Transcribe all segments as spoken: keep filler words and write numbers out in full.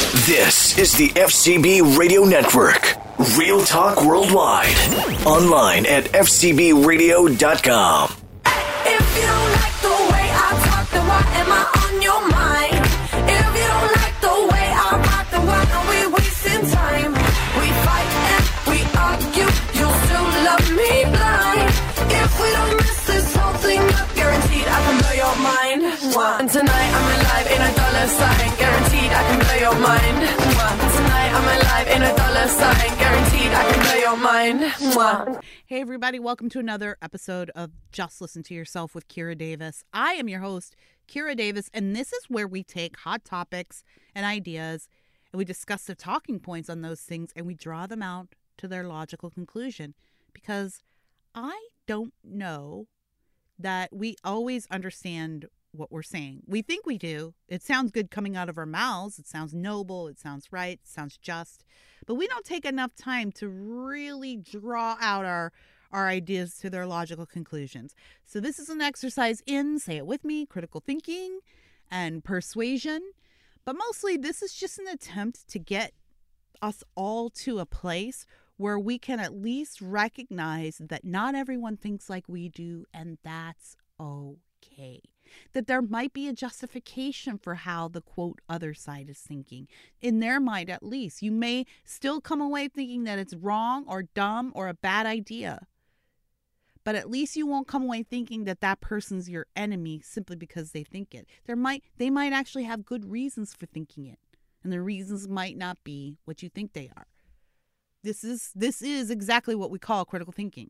This is the F C B Radio Network. Real Talk Worldwide. Online at f c b radio dot com. If you don't like the way I talk, then why am I on your mind? If you don't like the way I rock, then why are we wasting time? We fight and we argue, you'll still love me blind. If we don't mess this whole thing up, guaranteed I can blow your mind. And tonight I'm alive in a dollar sign, guaranteed I can blow your mind. And tonight I'm alive in a dollar sign, guaranteed I can blow your mind. Hey everybody, welcome to another episode of Just Listen to Yourself with Kira Davis. I am your host, Kira Davis, and this is where we take hot topics and ideas and we discuss the talking points on those things and we draw them out to their logical conclusion. Because I don't know that we always understand what we're saying. We think we do. It sounds good coming out of our mouths. It sounds noble. It sounds right. It sounds just. But we don't take enough time to really draw out our, our ideas to their logical conclusions. So this is an exercise in, say it with me, critical thinking and persuasion. But mostly this is just an attempt to get us all to a place where we can at least recognize that not everyone thinks like we do, and that's okay. That there might be a justification for how the quote other side is thinking. In their mind, at least. You may still come away thinking that it's wrong or dumb or a bad idea. But at least you won't come away thinking that that person's your enemy simply because they think it. There might they might actually have good reasons for thinking it. And the reasons might not be what you think they are. This is this is exactly what we call critical thinking.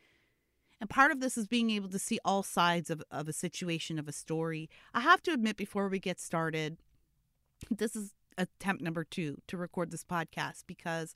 And part of this is being able to see all sides of, of a situation, of a story. I have to admit before we get started, this is attempt number two to record this podcast because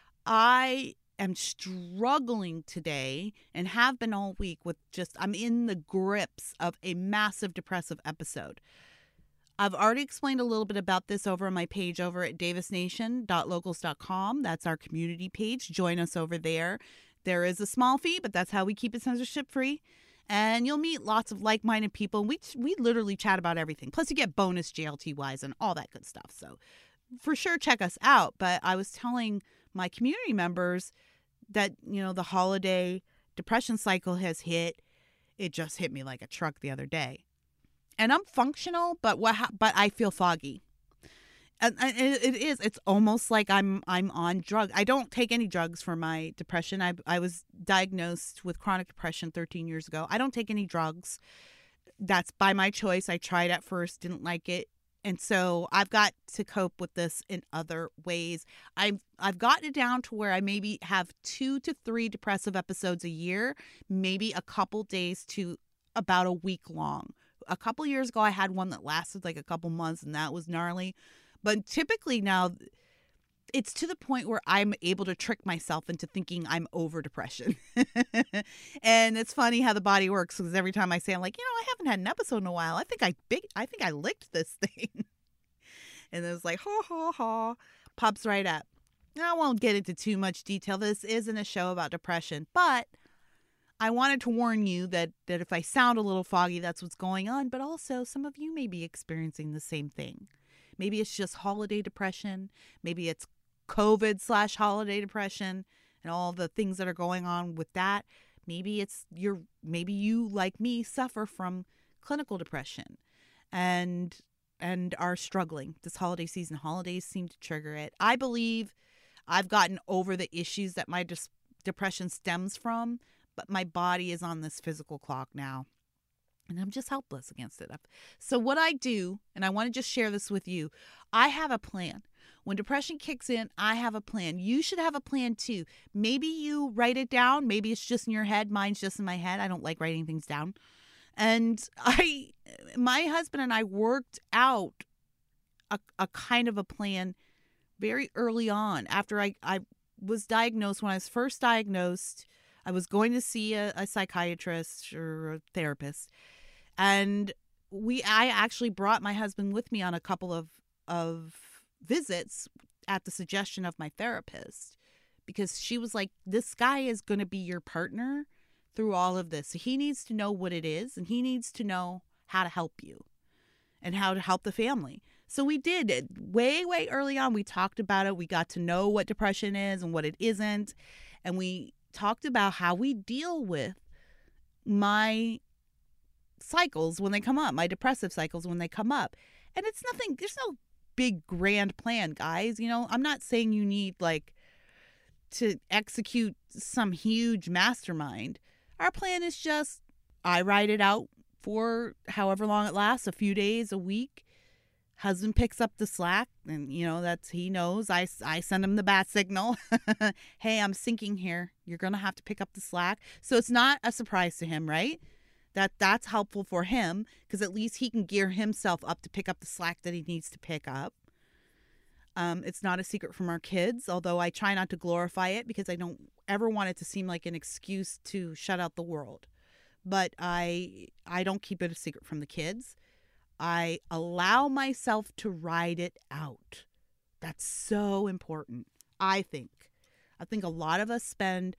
I am struggling today and have been all week with just, I'm in the grips of a massive depressive episode. I've already explained a little bit about this over on my page over at davis nation dot locals dot com. That's our community page. Join us over there. There is a small fee, but that's how we keep it censorship free. And you'll meet lots of like-minded people. We we literally chat about everything. Plus you get bonus J L T Ys and all that good stuff. So for sure, check us out. But I was telling my community members that, you know, the holiday depression cycle has hit. It just hit me like a truck the other day. And I'm functional, but what? But I feel foggy. And it is. It's almost like I'm I'm on drugs. I don't take any drugs for my depression. I I was diagnosed with chronic depression thirteen years ago. I don't take any drugs. That's by my choice. I tried at first, didn't like it. And so I've got to cope with this in other ways. I've I've gotten it down to where I maybe have two to three depressive episodes a year, maybe a couple days to about a week long. A couple years ago, I had one that lasted like a couple months, and that was gnarly. But typically now, it's to the point where I'm able to trick myself into thinking I'm over depression. And it's funny how the body works, because every time I say, I'm like, you know, I haven't had an episode in a while. I think I big, I think I licked this thing. And it's like, ha, ha, ha, pops right up. I won't get into too much detail. This isn't a show about depression, but I wanted to warn you that, that if I sound a little foggy, that's what's going on. But also, some of you may be experiencing the same thing. Maybe it's just holiday depression. Maybe it's COVID slash holiday depression and all the things that are going on with that. Maybe it's your, maybe you, like me, suffer from clinical depression and and are struggling this holiday season. Holidays seem to trigger it. I believe I've gotten over the issues that my dis- depression stems from, but my body is on this physical clock now. And I'm just helpless against it. So what I do, and I want to just share this with you, I have a plan. When depression kicks in, I have a plan. You should have a plan too. Maybe you write it down. Maybe it's just in your head. Mine's just in my head. I don't like writing things down. And I, my husband and I worked out a, a kind of a plan very early on. After I, I was diagnosed, when I was first diagnosed, I was going to see a, a psychiatrist or a therapist. And we, I actually brought my husband with me on a couple of, of visits at the suggestion of my therapist, because she was like, this guy is going to be your partner through all of this. So he needs to know what it is, and he needs to know how to help you and how to help the family. So we did it way, way early on. We talked about it. We got to know what depression is and what it isn't. And we talked about how we deal with my cycles when they come up, my depressive cycles when they come up. And it's nothing, there's no big grand plan, guys. You know, I'm not saying you need like to execute some huge mastermind. Our plan is just, I write it out for however long it lasts, a few days, a week. Husband picks up the slack, and, you know, that's, he knows. I, I send him the bat signal. Hey, I'm sinking here. You're going to have to pick up the slack. So it's not a surprise to him, right? That that's helpful for him, because at least he can gear himself up to pick up the slack that he needs to pick up. Um, it's not a secret from our kids, although I try not to glorify it because I don't ever want it to seem like an excuse to shut out the world. But I I don't keep it a secret from the kids. I allow myself to ride it out. That's so important, I think. I think a lot of us spend,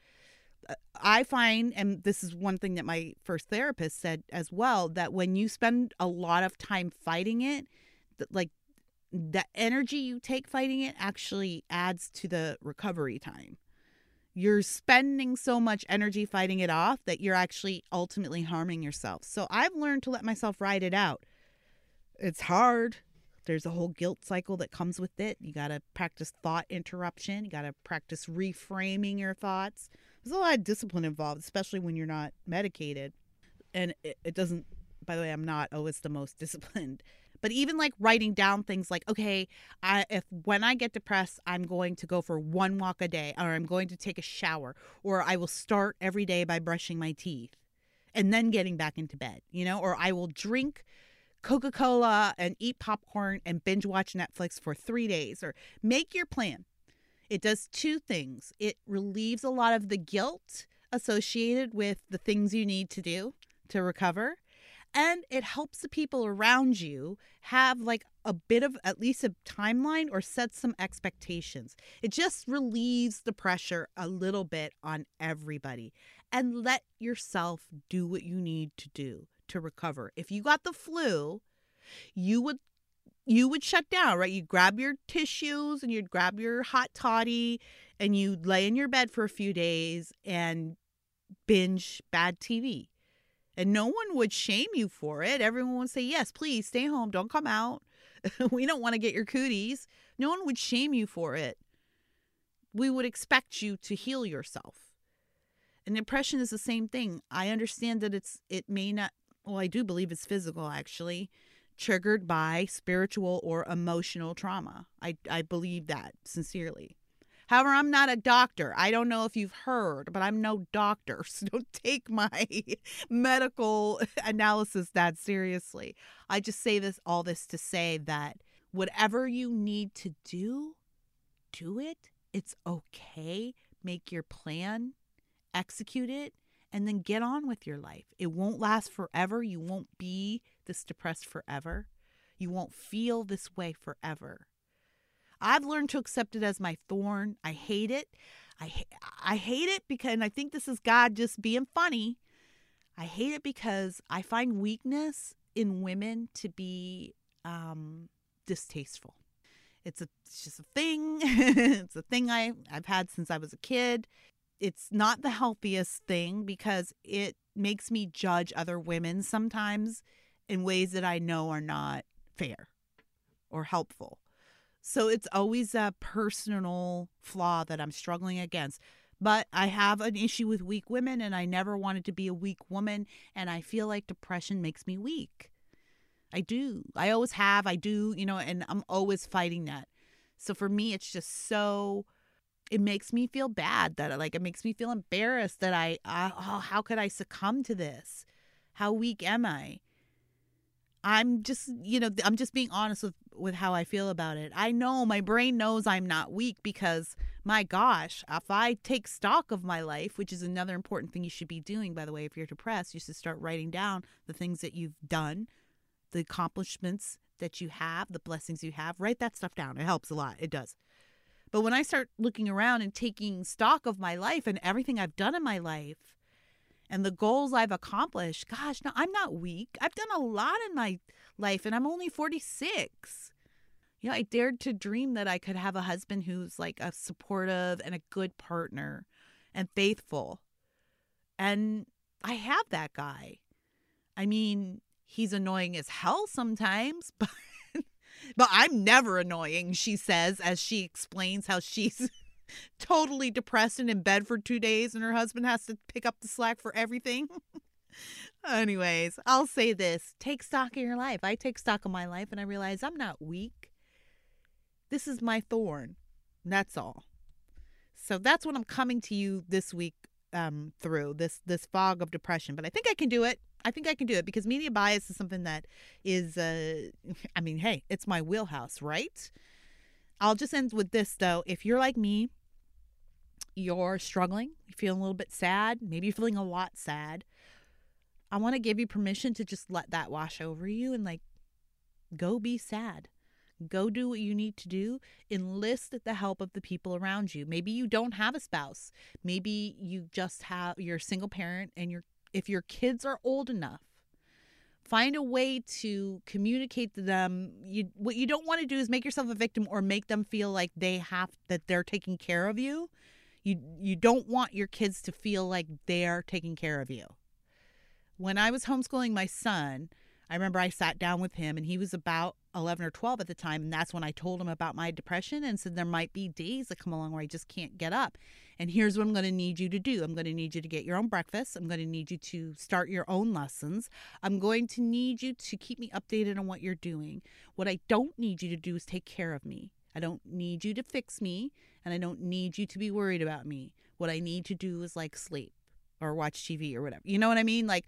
I find, and this is one thing that my first therapist said as well, that when you spend a lot of time fighting it, like the energy you take fighting it actually adds to the recovery time. You're spending so much energy fighting it off that you're actually ultimately harming yourself. So I've learned to let myself ride it out. It's hard. There's a whole guilt cycle that comes with it. You got to practice thought interruption. You got to practice reframing your thoughts. There's a lot of discipline involved, especially when you're not medicated. And it, it doesn't, by the way, I'm not always the most disciplined. But even like writing down things like, okay, I, if when I get depressed, I'm going to go for one walk a day, or I'm going to take a shower, or I will start every day by brushing my teeth and then getting back into bed, you know, or I will drink Coca-Cola and eat popcorn and binge watch Netflix for three days, or make your plan. It does two things. It relieves a lot of the guilt associated with the things you need to do to recover. And it helps the people around you have like a bit of at least a timeline or set some expectations. It just relieves the pressure a little bit on everybody. And let yourself do what you need to do to recover. If you got the flu, you would you would shut down, right? You'd grab your tissues and you'd grab your hot toddy and you'd lay in your bed for a few days and binge bad T V. And no one would shame you for it. Everyone would say, yes, please stay home. Don't come out. We don't want to get your cooties. No one would shame you for it. We would expect you to heal yourself. And depression is the same thing. I understand that it's it may not, well, I do believe it's physical, actually, triggered by spiritual or emotional trauma. I, I believe that sincerely. However, I'm not a doctor. I don't know if you've heard, but I'm no doctor. So don't take my medical analysis that seriously. I just say this, all this to say that whatever you need to do, do it. It's okay. Make your plan, execute it, and then get on with your life. It won't last forever. You won't be this depressed forever. You won't feel this way forever. I've learned to accept it as my thorn. I hate it. I, I hate it because, and I think this is God just being funny. I hate it because I find weakness in women to be um, distasteful. It's, a, it's just a thing. It's a thing I, I've had since I was a kid. It's not the healthiest thing because it makes me judge other women sometimes in ways that I know are not fair or helpful. So it's always a personal flaw that I'm struggling against. But I have an issue with weak women, and I never wanted to be a weak woman. And I feel like depression makes me weak. I do. I always have. I do, you know, and I'm always fighting that. So for me, it's just so, it makes me feel bad that, like, it makes me feel embarrassed that I, I oh, how could I succumb to this? How weak am I? I'm just, you know, I'm just being honest with, with how I feel about it. I know my brain knows I'm not weak because, my gosh, if I take stock of my life, which is another important thing you should be doing, by the way, if you're depressed, you should start writing down the things that you've done, the accomplishments that you have, the blessings you have. Write that stuff down. It helps a lot. It does. But when I start looking around and taking stock of my life and everything I've done in my life, and the goals I've accomplished, gosh, no, I'm not weak. I've done a lot in my life, and I'm only forty-six. You know, I dared to dream that I could have a husband who's like a supportive and a good partner and faithful. And I have that guy. I mean, he's annoying as hell sometimes, but but I'm never annoying, she says, as she explains how she's totally depressed and in bed for two days and her husband has to pick up the slack for everything. Anyways, I'll say this. Take stock of your life. I take stock of my life and I realize I'm not weak. This is my thorn. That's all. So that's what I'm coming to you this week um, through, this this fog of depression. But I think I can do it. I think I can do it because media bias is something that is, uh, I mean, hey, it's my wheelhouse, right? I'll just end with this, though. If you're like me, you're struggling, you're feeling a little bit sad, maybe you're feeling a lot sad, I want to give you permission to just let that wash over you and, like, go be sad. Go do what you need to do. Enlist the help of the people around you. Maybe you don't have a spouse. Maybe you just have, you're a single parent and you're, if your kids are old enough, find a way to communicate to them. You, what you don't want to do is make yourself a victim or make them feel like they have, that they're taking care of you. You, you don't want your kids to feel like they're taking care of you. When I was homeschooling my son, I remember I sat down with him and he was about eleven or twelve at the time. And that's when I told him about my depression and said, there might be days that come along where I just can't get up. And here's what I'm going to need you to do. I'm going to need you to get your own breakfast. I'm going to need you to start your own lessons. I'm going to need you to keep me updated on what you're doing. What I don't need you to do is take care of me. I don't need you to fix me. And I don't need you to be worried about me. What I need to do is like sleep or watch T V or whatever. You know what I mean? Like,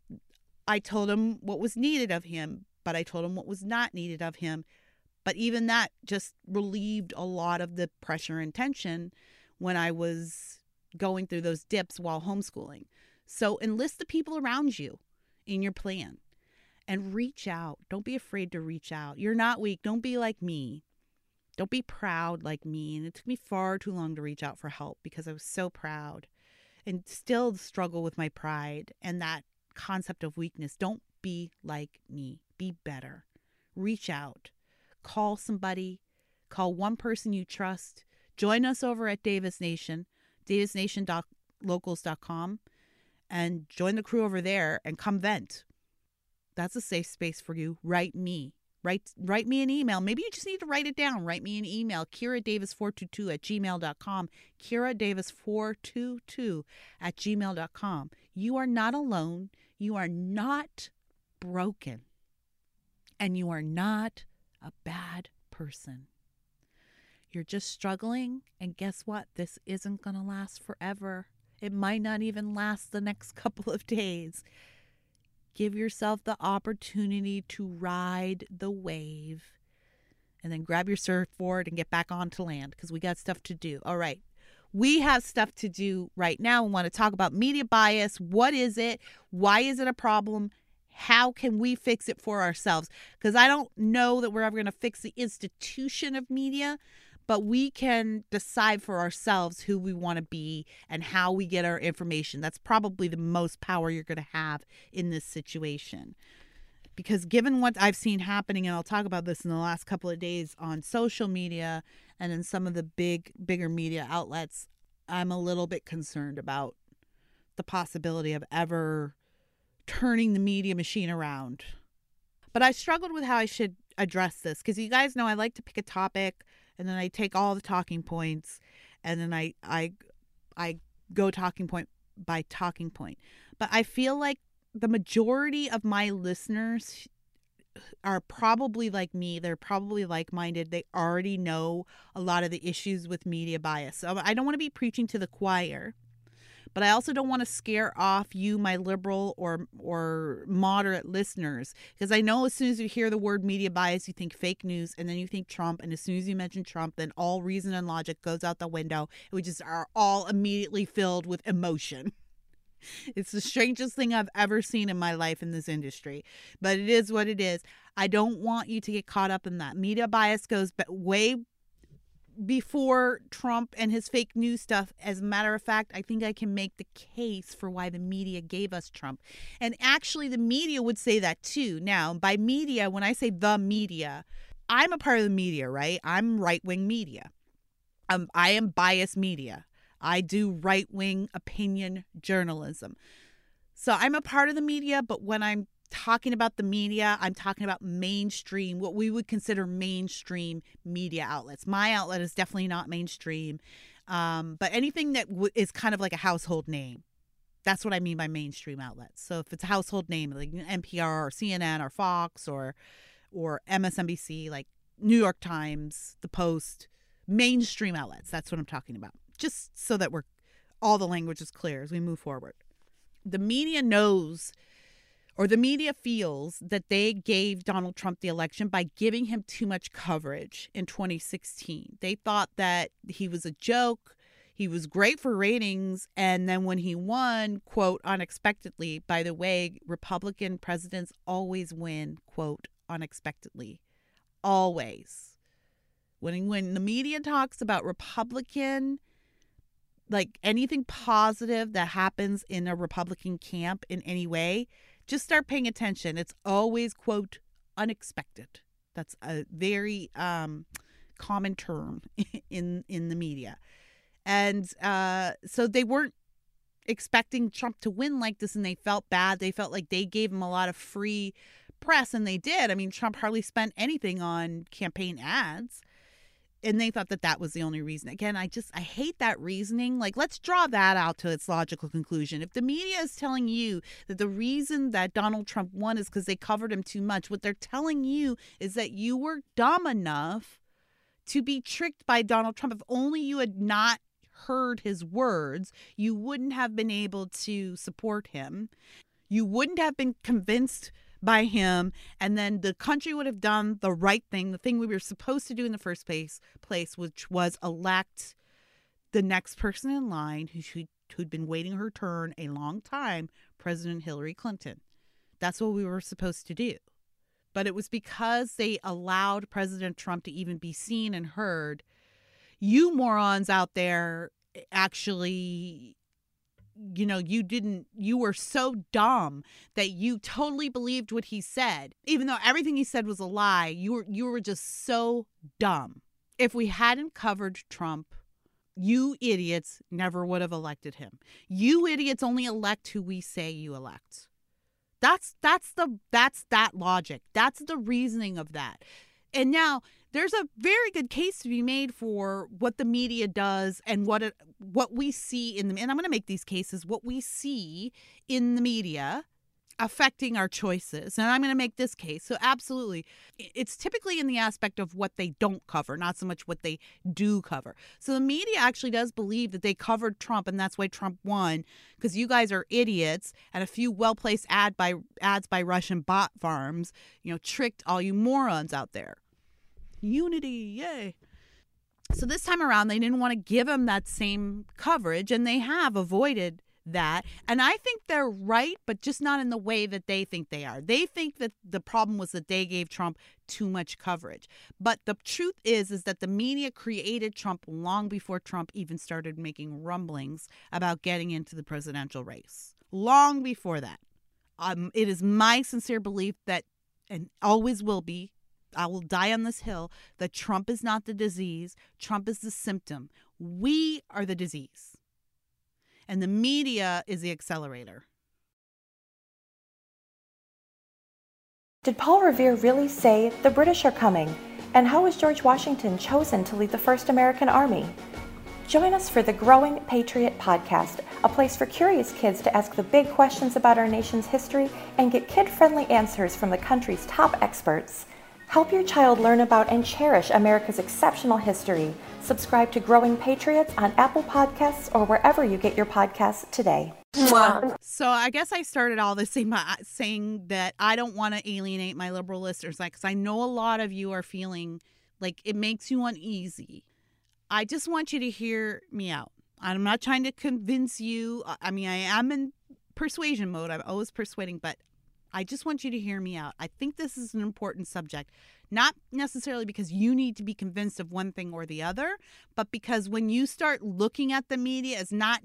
I told him what was needed of him, but I told him what was not needed of him. But even that just relieved a lot of the pressure and tension when I was going through those dips while homeschooling. So enlist the people around you in your plan and reach out. Don't be afraid to reach out. You're not weak. Don't be like me. Don't be proud like me. And it took me far too long to reach out for help because I was so proud and still struggle with my pride and that concept of weakness. Don't be like me. Be better. Reach out. Call somebody. Call one person you trust. Join us over at Davis Nation, davis nation dot locals dot com, and join the crew over there and come vent. That's a safe space for you. Write me. Write write me an email. Maybe you just need to write it down. Write me an email, kira davis four two two at gmail dot com, kira davis four two two at gmail dot com. You are not alone. You are not broken. And you are not a bad person. You're just struggling. And guess what? This isn't going to last forever. It might not even last the next couple of days. Give yourself the opportunity to ride the wave and then grab your surfboard and get back onto land because we got stuff to do. All right. We have stuff to do right now. We want to talk about media bias. What is it? Why is it a problem? How can we fix it for ourselves? Because I don't know that we're ever going to fix the institution of media, but we can decide for ourselves who we want to be and how we get our information. That's probably the most power you're going to have in this situation. Because given what I've seen happening, and I'll talk about this in the last couple of days on social media and in some of the big, bigger media outlets, I'm a little bit concerned about the possibility of ever turning the media machine around. But I struggled with how I should address this because you guys know I like to pick a topic and then I take all the talking points and then I I I go talking point by talking point. But I feel like the majority of my listeners are probably like me. They're probably like-minded. They already know a lot of the issues with media bias. So I don't want to be preaching to the choir, but I also don't want to scare off you, my liberal or or moderate listeners, because I know as soon as you hear the word media bias, you think fake news, and then you think Trump, and as soon as you mention Trump, then all reason and logic goes out the window, and we just are all immediately filled with emotion. It's the strangest thing I've ever seen in my life in this industry, but it is what it is. I don't want you to get caught up in that. Media bias goes way before Trump and his fake news stuff. As a matter of fact, I think I can make the case for why the media gave us Trump. And actually, the media would say that too. Now, by media, when I say the media, I'm a part of the media, right? I'm right-wing media. Um, I am biased media. I do right-wing opinion journalism. So I'm a part of the media, but when I'm talking about the media, I'm talking about mainstream, what we would consider mainstream media outlets. My outlet is definitely not mainstream, um, but anything that w- is kind of like a household name. That's what I mean by mainstream outlets. So if it's a household name, like N P R or C N N or Fox or or M S N B C, like New York Times, The Post, mainstream outlets, that's what I'm talking about. Just so that we're all the language is clear as we move forward. The media knows, or the media feels, that they gave Donald Trump the election by giving him too much coverage in twenty sixteen. They thought that he was a joke. He was great for ratings. And then when he won, quote, unexpectedly, by the way, Republican presidents always win, quote, unexpectedly. Always. When, when the media talks about Republican, like anything positive that happens in a Republican camp in any way, just start paying attention. It's always, quote, unexpected. That's a very um, common term in, in the media. And uh, so they weren't expecting Trump to win like this, and they felt bad. They felt like they gave him a lot of free press, and they did. I mean, Trump hardly spent anything on campaign ads, and they thought that that was the only reason. Again, I just, I hate that reasoning. Like, let's draw that out to its logical conclusion. If the media is telling you that the reason that Donald Trump won is because they covered him too much, what they're telling you is that you were dumb enough to be tricked by Donald Trump. If only you had not heard his words, you wouldn't have been able to support him. You wouldn't have been convinced by him, and then the country would have done the right thing, the thing we were supposed to do in the first place, place which was elect the next person in line who who'd been waiting her turn a long time, President Hillary Clinton. That's what we were supposed to do. But it was because they allowed President Trump to even be seen and heard. You morons out there actually, you know, you didn't, you were so dumb that you totally believed what he said. Even though everything he said was a lie, you were, you were just so dumb. If we hadn't covered Trump, you idiots never would have elected him. You idiots only elect who we say you elect. That's, that's the, that's that logic. That's the reasoning of that. And now there's a very good case to be made for what the media does and what it, what we see in the, and I'm going to make these cases, what we see in the media affecting our choices. And I'm going to make this case. So absolutely, it's typically in the aspect of what they don't cover, not so much what they do cover. So the media actually does believe that they covered Trump, and that's why Trump won, because you guys are idiots, and a few well-placed ad by ads by Russian bot farms, you know, tricked all you morons out there. Unity, yay. So this time around, they didn't want to give him that same coverage, and they have avoided that. And I think they're right, but just not in the way that they think they are. They think that the problem was that they gave Trump too much coverage. But the truth is, is that the media created Trump long before Trump even started making rumblings about getting into the presidential race. Long before that. Um, it is my sincere belief that, and always will be, I will die on this hill, that Trump is not the disease. Trump is the symptom. We are the disease. And the media is the accelerator. Did Paul Revere really say the British are coming? And how was George Washington chosen to lead the first American army? Join us for the Growing Patriot podcast, a place for curious kids to ask the big questions about our nation's history and get kid-friendly answers from the country's top experts. Help your child learn about and cherish America's exceptional history. Subscribe to Growing Patriots on Apple Podcasts or wherever you get your podcasts today. So I guess I started all this saying, saying that I don't want to alienate my liberal listeners, like, because I know a lot of you are feeling like it makes you uneasy. I just want you to hear me out. I'm not trying to convince you. I mean, I am in persuasion mode. I'm always persuading, but I just want you to hear me out. I think this is an important subject, not necessarily because you need to be convinced of one thing or the other, but because when you start looking at the media as not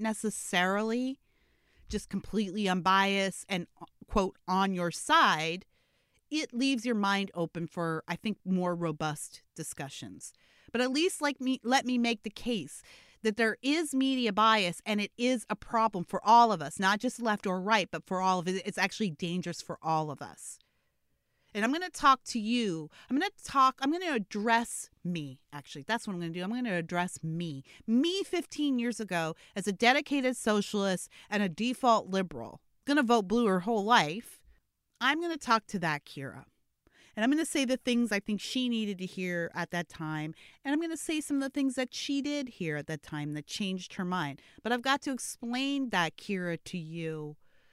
necessarily just completely unbiased and, quote, on your side, it leaves your mind open for, I think, more robust discussions. But at least like me, let me make the case that there is media bias and it is a problem for all of us, not just left or right, but for all of it. It's actually dangerous for all of us. And I'm going to talk to you. I'm going to talk, I'm going to address me, actually. That's what I'm going to do. I'm going to address me. Me fifteen years ago as a dedicated socialist and a default liberal, going to vote blue her whole life. I'm going to talk to that Kira. And I'm going to say the things I think she needed to hear at that time. And I'm going to say some of the things that she did hear at that time that changed her mind. But I've got to explain that, Kira, to you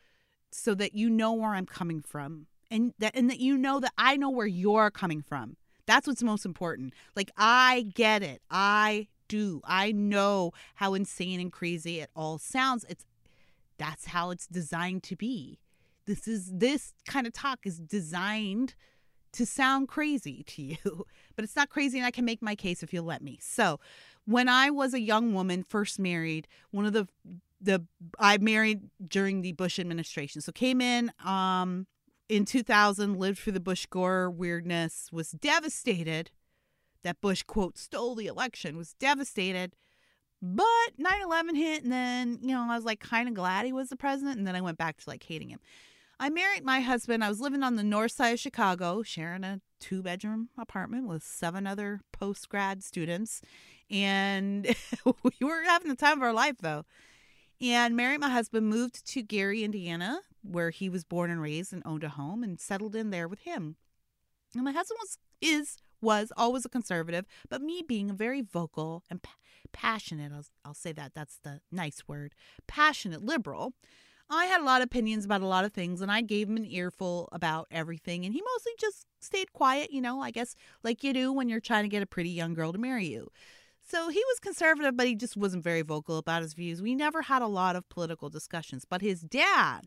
so that you know where I'm coming from. And that, and that you know that I know where you're coming from. That's what's most important. Like, I get it. I do. I know how insane and crazy it all sounds. It's that's how it's designed to be. This is this kind of talk is designed to sound crazy to you, but it's not crazy, and I can make my case if you'll let me. So, when I was a young woman, first married, one of the the I married during the Bush administration. So came in um. in two thousand, lived through the Bush-Gore weirdness, was devastated that Bush, quote, stole the election, was devastated. But nine eleven hit, and then, you know, I was like kind of glad he was the president, and then I went back to like hating him. I married my husband. I was living on the north side of Chicago, sharing a two-bedroom apartment with seven other post-grad students. And we were having the time of our life, though. And married my husband, moved to Gary, Indiana, where he was born and raised, and owned a home, and settled in there with him. And my husband was is was always a conservative, but me being a very vocal and pa- passionate, I'll, I'll say that, that's the nice word, passionate liberal, I had a lot of opinions about a lot of things, and I gave him an earful about everything, and he mostly just stayed quiet, you know, I guess like you do when you're trying to get a pretty young girl to marry you. So he was conservative, but he just wasn't very vocal about his views. We never had a lot of political discussions, but his dad...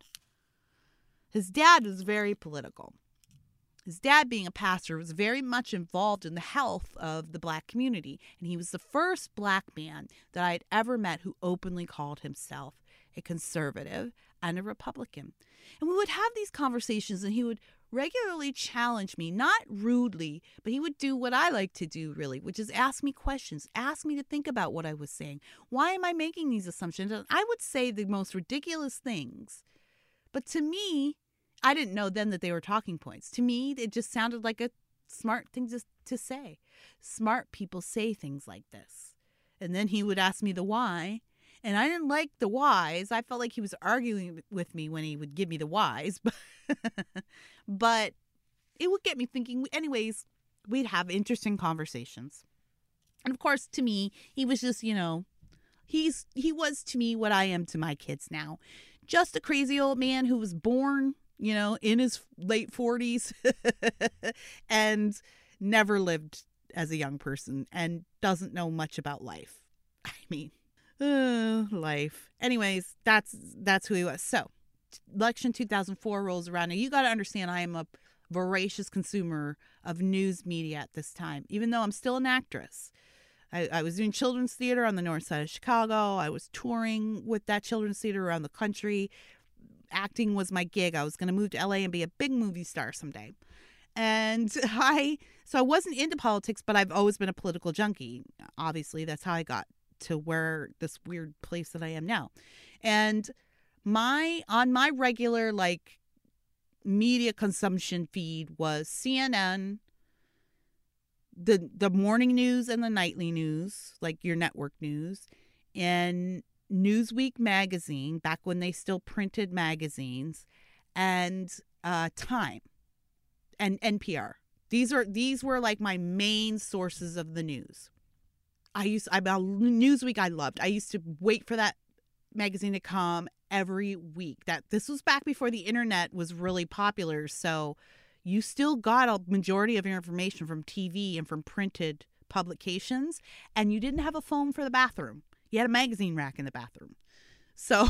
His dad was very political. His dad, being a pastor, was very much involved in the health of the black community. And he was the first black man that I had ever met who openly called himself a conservative and a Republican. And we would have these conversations, and he would regularly challenge me, not rudely, but he would do what I like to do, really, which is ask me questions, ask me to think about what I was saying. Why am I making these assumptions? And I would say the most ridiculous things. But to me, I didn't know then that they were talking points. To me, it just sounded like a smart thing to, to say. Smart people say things like this. And then he would ask me the why. And I didn't like the whys. I felt like he was arguing with me when he would give me the whys. But it would get me thinking. Anyways, we'd have interesting conversations. And of course, to me, he was just, you know, he's he was to me what I am to my kids now. Just a crazy old man who was born, you know, in his late forties and never lived as a young person and doesn't know much about life. I mean, uh, life. Anyways, that's that's who he was. So, election two thousand four rolls around. Now, you got to understand, I am a voracious consumer of news media at this time, even though I'm still an actress. I, I was doing children's theater on the north side of Chicago. I was touring with that children's theater around the country. Acting was my gig. I was going to move to L A and be a big movie star someday. And I, so I wasn't into politics, but I've always been a political junkie. Obviously, that's how I got to where this weird place that I am now. And my, on my regular, like, media consumption feed was C N N, the the morning news and the nightly news, like your network news, and Newsweek magazine, back when they still printed magazines, and uh, Time, and N P R. These are these were like my main sources of the news. I used I Newsweek I loved. I used to wait for that magazine to come every week. That this was back before the internet was really popular, so you still got a majority of your information from T V and from printed publications, and you didn't have a phone for the bathroom. You had a magazine rack in the bathroom. So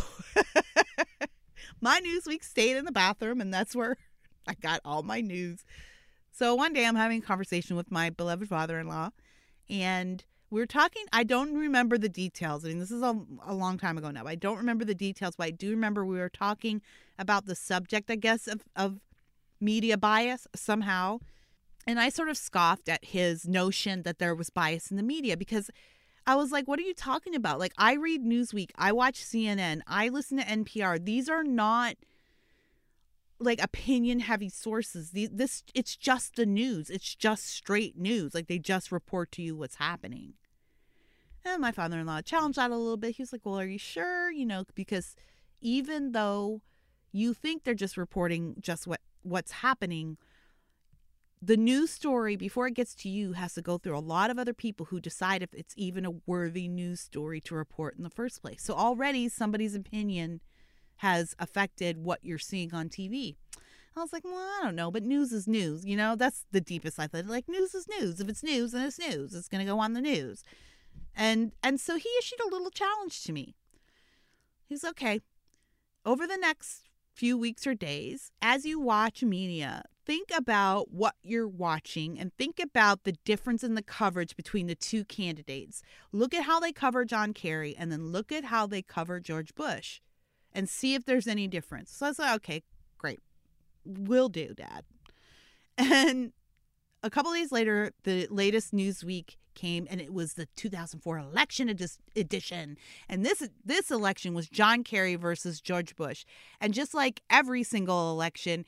my Newsweek stayed in the bathroom, and that's where I got all my news. So one day I'm having a conversation with my beloved father-in-law, and we were talking. I don't remember the details. I mean, this is a, a long time ago now. But I don't remember the details, but I do remember we were talking about the subject, I guess, of, of media bias somehow. And I sort of scoffed at his notion that there was bias in the media because I was like, what are you talking about? Like, I read Newsweek, I watch C N N, I listen to N P R. These are not like opinion heavy sources. These, this, it's just the news. It's just straight news. Like, they just report to you what's happening. And my father-in-law challenged that a little bit. He was like, well, are you sure? You know, because even though you think they're just reporting just what, what's happening, the news story, before it gets to you, has to go through a lot of other people who decide if it's even a worthy news story to report in the first place. So already somebody's opinion has affected what you're seeing on T V. I was like, well, I don't know, but news is news. You know, that's the deepest I thought. Like, news is news. If it's news, then it's news. It's going to go on the news. And and so he issued a little challenge to me. He's okay. Over the next few weeks or days, as you watch media, think about what you're watching and think about the difference in the coverage between the two candidates. Look at how they cover John Kerry and then look at how they cover George Bush and see if there's any difference. So I was like, okay, great. Will do, Dad. And a couple days later, the latest Newsweek came, and it was the two thousand four election edi- edition. And this this election was John Kerry versus George Bush. And just like every single election,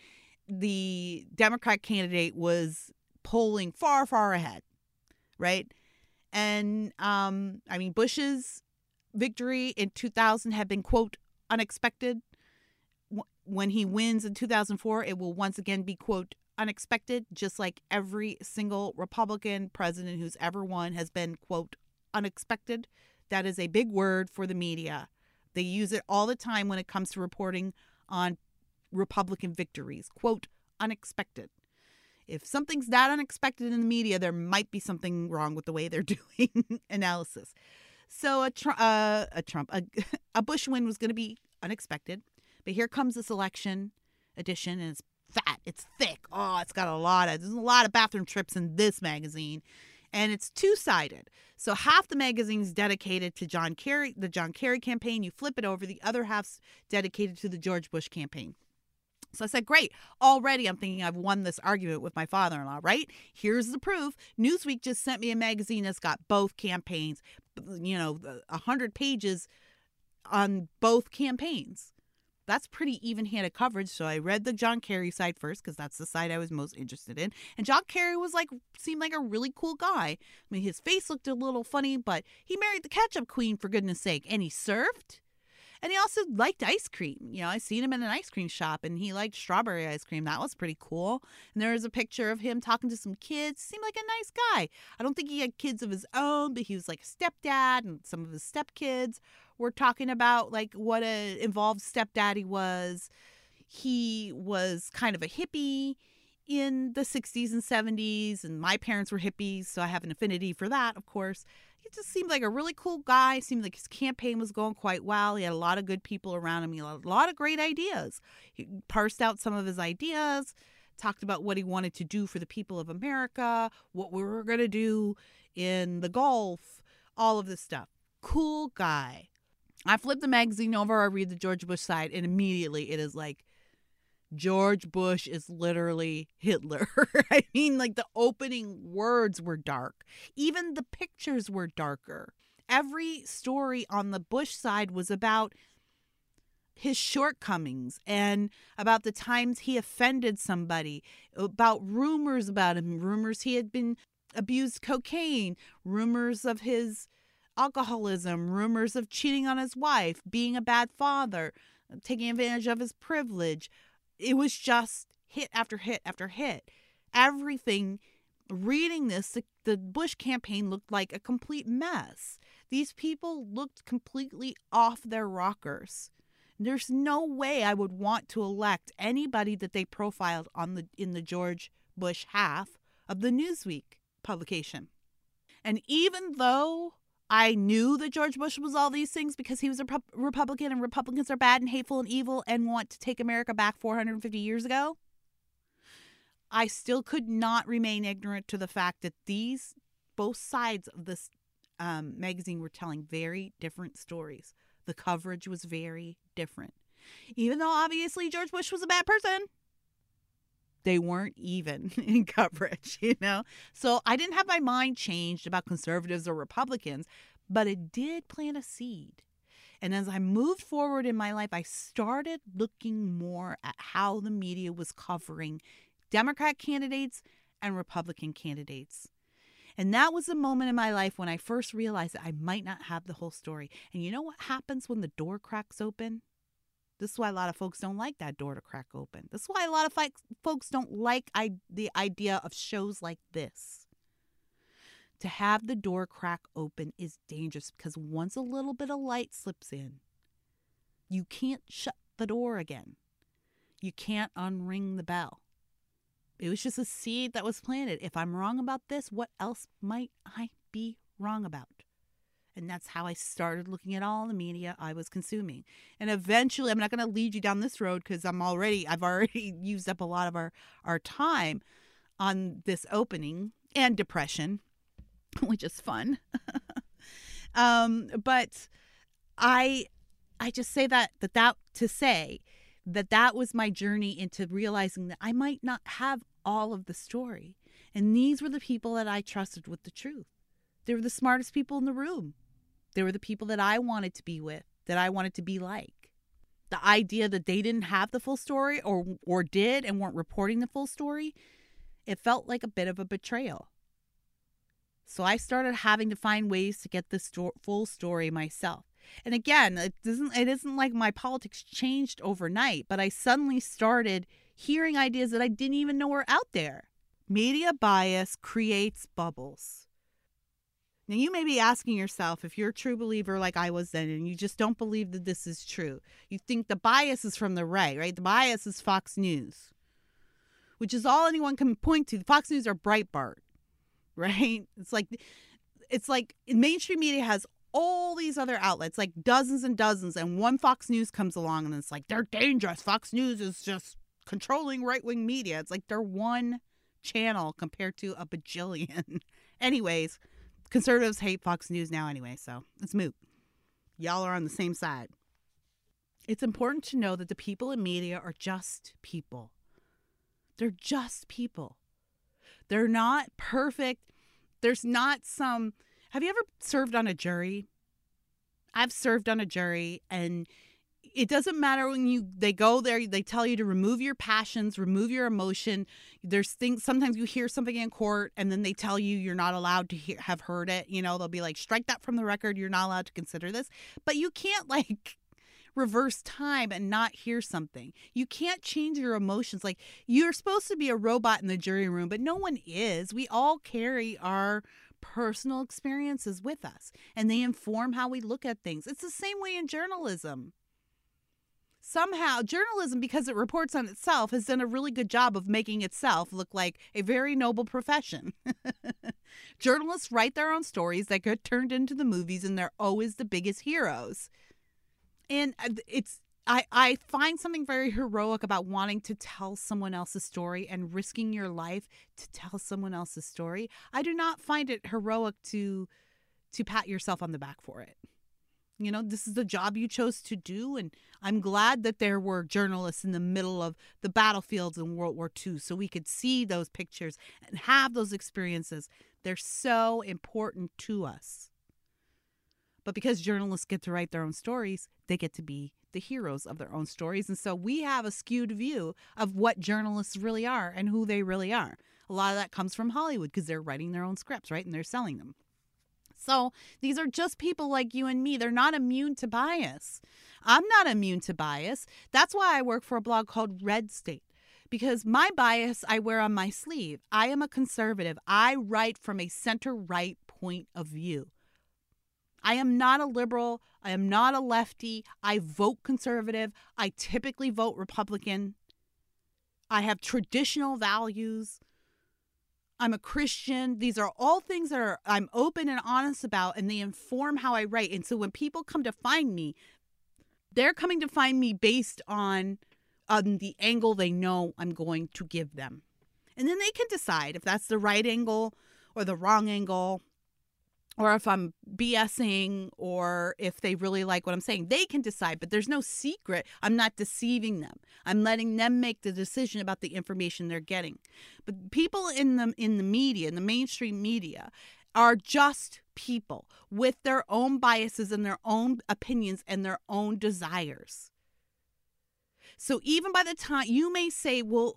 the Democrat candidate was polling far, far ahead, right? And, um, I mean, Bush's victory in two thousand had been, quote, unexpected. When he wins in two thousand four, it will once again be, quote, unexpected, just like every single Republican president who's ever won has been, quote, unexpected. That is a big word for the media. They use it all the time when it comes to reporting on Republican victories, quote, unexpected. If something's not unexpected in the media, there might be something wrong with the way they're doing analysis. So a, tr- uh, a Trump, a, a Bush win was going to be unexpected. But here comes this election edition, and it's fat, it's thick. Oh, it's got a lot of, there's a lot of bathroom trips in this magazine. And it's two-sided. So half the magazine's dedicated to John Kerry, the John Kerry campaign. You flip it over, the other half's dedicated to the George Bush campaign. So I said, great. Already I'm thinking I've won this argument with my father-in-law, right? Here's the proof. Newsweek just sent me a magazine that's got both campaigns, you know, one hundred pages on both campaigns. That's pretty even-handed coverage. So I read the John Kerry side first because that's the side I was most interested in. And John Kerry was like, seemed like a really cool guy. I mean, his face looked a little funny, but he married the ketchup queen, for goodness sake. And he surfed. And he also liked ice cream. You know, I seen him in an ice cream shop and he liked strawberry ice cream. That was pretty cool. And there was a picture of him talking to some kids. Seemed like a nice guy. I don't think he had kids of his own, but he was like a stepdad, and some of his stepkids were talking about like what a involved stepdad he was. He was kind of a hippie in the sixties and seventies, and my parents were hippies, so I have an affinity for that, of course. He just seemed like a really cool guy. Seemed like his campaign was going quite well. He had a lot of good people around him. He had a lot of great ideas. He parsed out some of his ideas, talked about what he wanted to do for the people of America, what we were going to do in the Gulf, all of this stuff. Cool guy. I flip the magazine over, I read the George Bush side, and immediately it is like, George Bush is literally Hitler. I mean, like the opening words were dark. Even the pictures were darker. Every story on the Bush side was about his shortcomings and about the times he offended somebody, about rumors about him, rumors he had been abused cocaine, rumors of his alcoholism, rumors of cheating on his wife, being a bad father, taking advantage of his privilege. It was just hit after hit after hit. Everything, reading this, the, the Bush campaign looked like a complete mess. These people looked completely off their rockers. There's no way I would want to elect anybody that they profiled on the in the George Bush half of the Newsweek publication. And even though I knew that George Bush was all these things because he was a Rep- Republican and Republicans are bad and hateful and evil and want to take America back four hundred fifty years ago, I still could not remain ignorant to the fact that these, both sides of this um, magazine were telling very different stories. The coverage was very different. Even though obviously George Bush was a bad person, They weren't even in coverage, you know? So I didn't have my mind changed about conservatives or Republicans, but it did plant a seed. And as I moved forward in my life, I started looking more at how the media was covering Democrat candidates and Republican candidates. And that was the moment in my life when I first realized that I might not have the whole story. And you know what happens when the door cracks open? This is why a lot of folks don't like that door to crack open. This is why a lot of fi- folks don't like I- the idea of shows like this. To have the door crack open is dangerous because once a little bit of light slips in, you can't shut the door again. You can't unring the bell. It was just a seed that was planted. If I'm wrong about this, what else might I be wrong about? And that's how I started looking at all the media I was consuming. And eventually, I'm not going to lead you down this road because I'm already, I've already used up a lot of our, our time on this opening and depression, which is fun. um, but I, I just say that, that, that to say that that was my journey into realizing that I might not have all of the story. And these were the people that I trusted with the truth. They were the smartest people in the room. They were the people that I wanted to be with, that I wanted to be like. The idea that they didn't have the full story or or did and weren't reporting the full story, it felt like a bit of a betrayal. So I started having to find ways to get the sto- full story myself. And again, it doesn't it isn't like my politics changed overnight, but I suddenly started hearing ideas that I didn't even know were out there. Media bias creates bubbles. Now, you may be asking yourself, if you're a true believer like I was then, and you just don't believe that this is true, you think the bias is from the right, right? The bias is Fox News, which is all anyone can point to. Fox News are Breitbart, right? It's like, it's like mainstream media has all these other outlets, like dozens and dozens, and one Fox News comes along and it's like, they're dangerous. Fox News is just controlling right-wing media. It's like they're one channel compared to a bajillion. Anyways, conservatives hate Fox News now anyway, so it's moot. Y'all are on the same side. It's important to know that the people in media are just people. They're just people. They're not perfect. There's not some... Have you ever served on a jury? I've served on a jury, and it doesn't matter when you they go there, they tell you to remove your passions, remove your emotion. There's things, sometimes you hear something in court and then they tell you you're not allowed to hear, have heard it. You know, they'll be like, strike that from the record. You're not allowed to consider this. But you can't like reverse time and not hear something. You can't change your emotions. Like, you're supposed to be a robot in the jury room, but no one is. We all carry our personal experiences with us, and they inform how we look at things. It's the same way in journalism. Somehow, journalism, because it reports on itself, has done a really good job of making itself look like a very noble profession. Journalists write their own stories that get turned into the movies, and they're always the biggest heroes. And it's I, I find something very heroic about wanting to tell someone else's story and risking your life to tell someone else's story. I do not find it heroic to to pat yourself on the back for it. You know, this is the job you chose to do, and I'm glad that there were journalists in the middle of the battlefields in World War Two so we could see those pictures and have those experiences. They're so important to us. But because journalists get to write their own stories, they get to be the heroes of their own stories. And so we have a skewed view of what journalists really are and who they really are. A lot of that comes from Hollywood because they're writing their own scripts, right? And they're selling them. So these are just people like you and me. They're not immune to bias. I'm not immune to bias. That's why I work for a blog called Red State, because my bias I wear on my sleeve. I am a conservative. I write from a center-right point of view. I am not a liberal. I am not a lefty. I vote conservative. I typically vote Republican. I have traditional values. I'm a Christian. These are all things that are I'm open and honest about, and they inform how I write. And so when people come to find me, they're coming to find me based on, on the angle they know I'm going to give them. And then they can decide if that's the right angle or the wrong angle, or if I'm BSing, or if they really like what I'm saying. They can decide, but there's no secret. I'm not deceiving them. I'm letting them make the decision about the information they're getting. But people in the in the media, in the mainstream media, are just people with their own biases and their own opinions and their own desires. So even by the time you may say, well,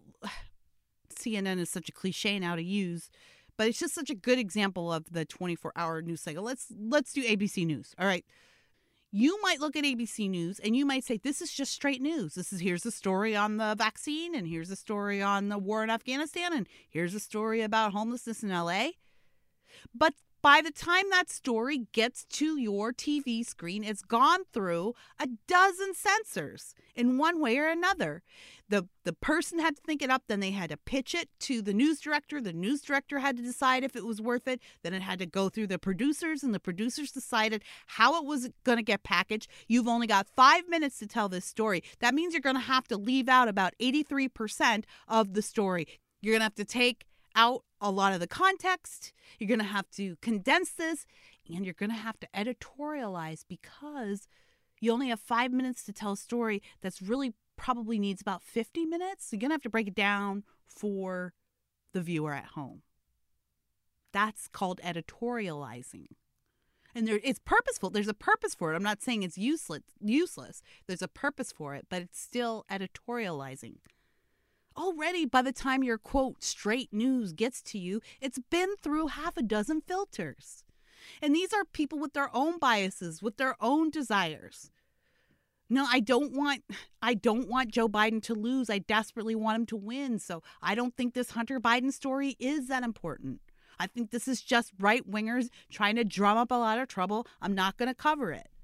C N N is such a cliche now to use, but it's just such a good example of the twenty-four hour news cycle. Let's let's do A B C News. All right. You might look at A B C News and you might say, this is just straight news. This is here's a story on the vaccine, and here's a story on the war in Afghanistan, and here's a story about homelessness in L A. But by the time that story gets to your T V screen, it's gone through a dozen censors in one way or another. The the person had to think it up, then they had to pitch it to the news director. The news director had to decide if it was worth it. Then it had to go through the producers, and the producers decided how it was going to get packaged. You've only got five minutes to tell this story. That means you're going to have to leave out about eighty-three percent of the story. You're going to have to take out a lot of the context. You're going to have to condense this, and you're going to have to editorialize, because you only have five minutes to tell a story that's really probably needs about fifty minutes. So you're going to have to break it down for the viewer at home. That's called editorializing. And there, it's purposeful. There's a purpose for it. I'm not saying it's useless. Useless. There's a purpose for it, but it's still editorializing. Already, by the time your, quote, straight news gets to you, it's been through half a dozen filters. And these are people with their own biases, with their own desires. No, I don't want I don't want Joe Biden to lose. I desperately want him to win. So I don't think this Hunter Biden story is that important. I think this is just right-wingers trying to drum up a lot of trouble. I'm not going to cover it.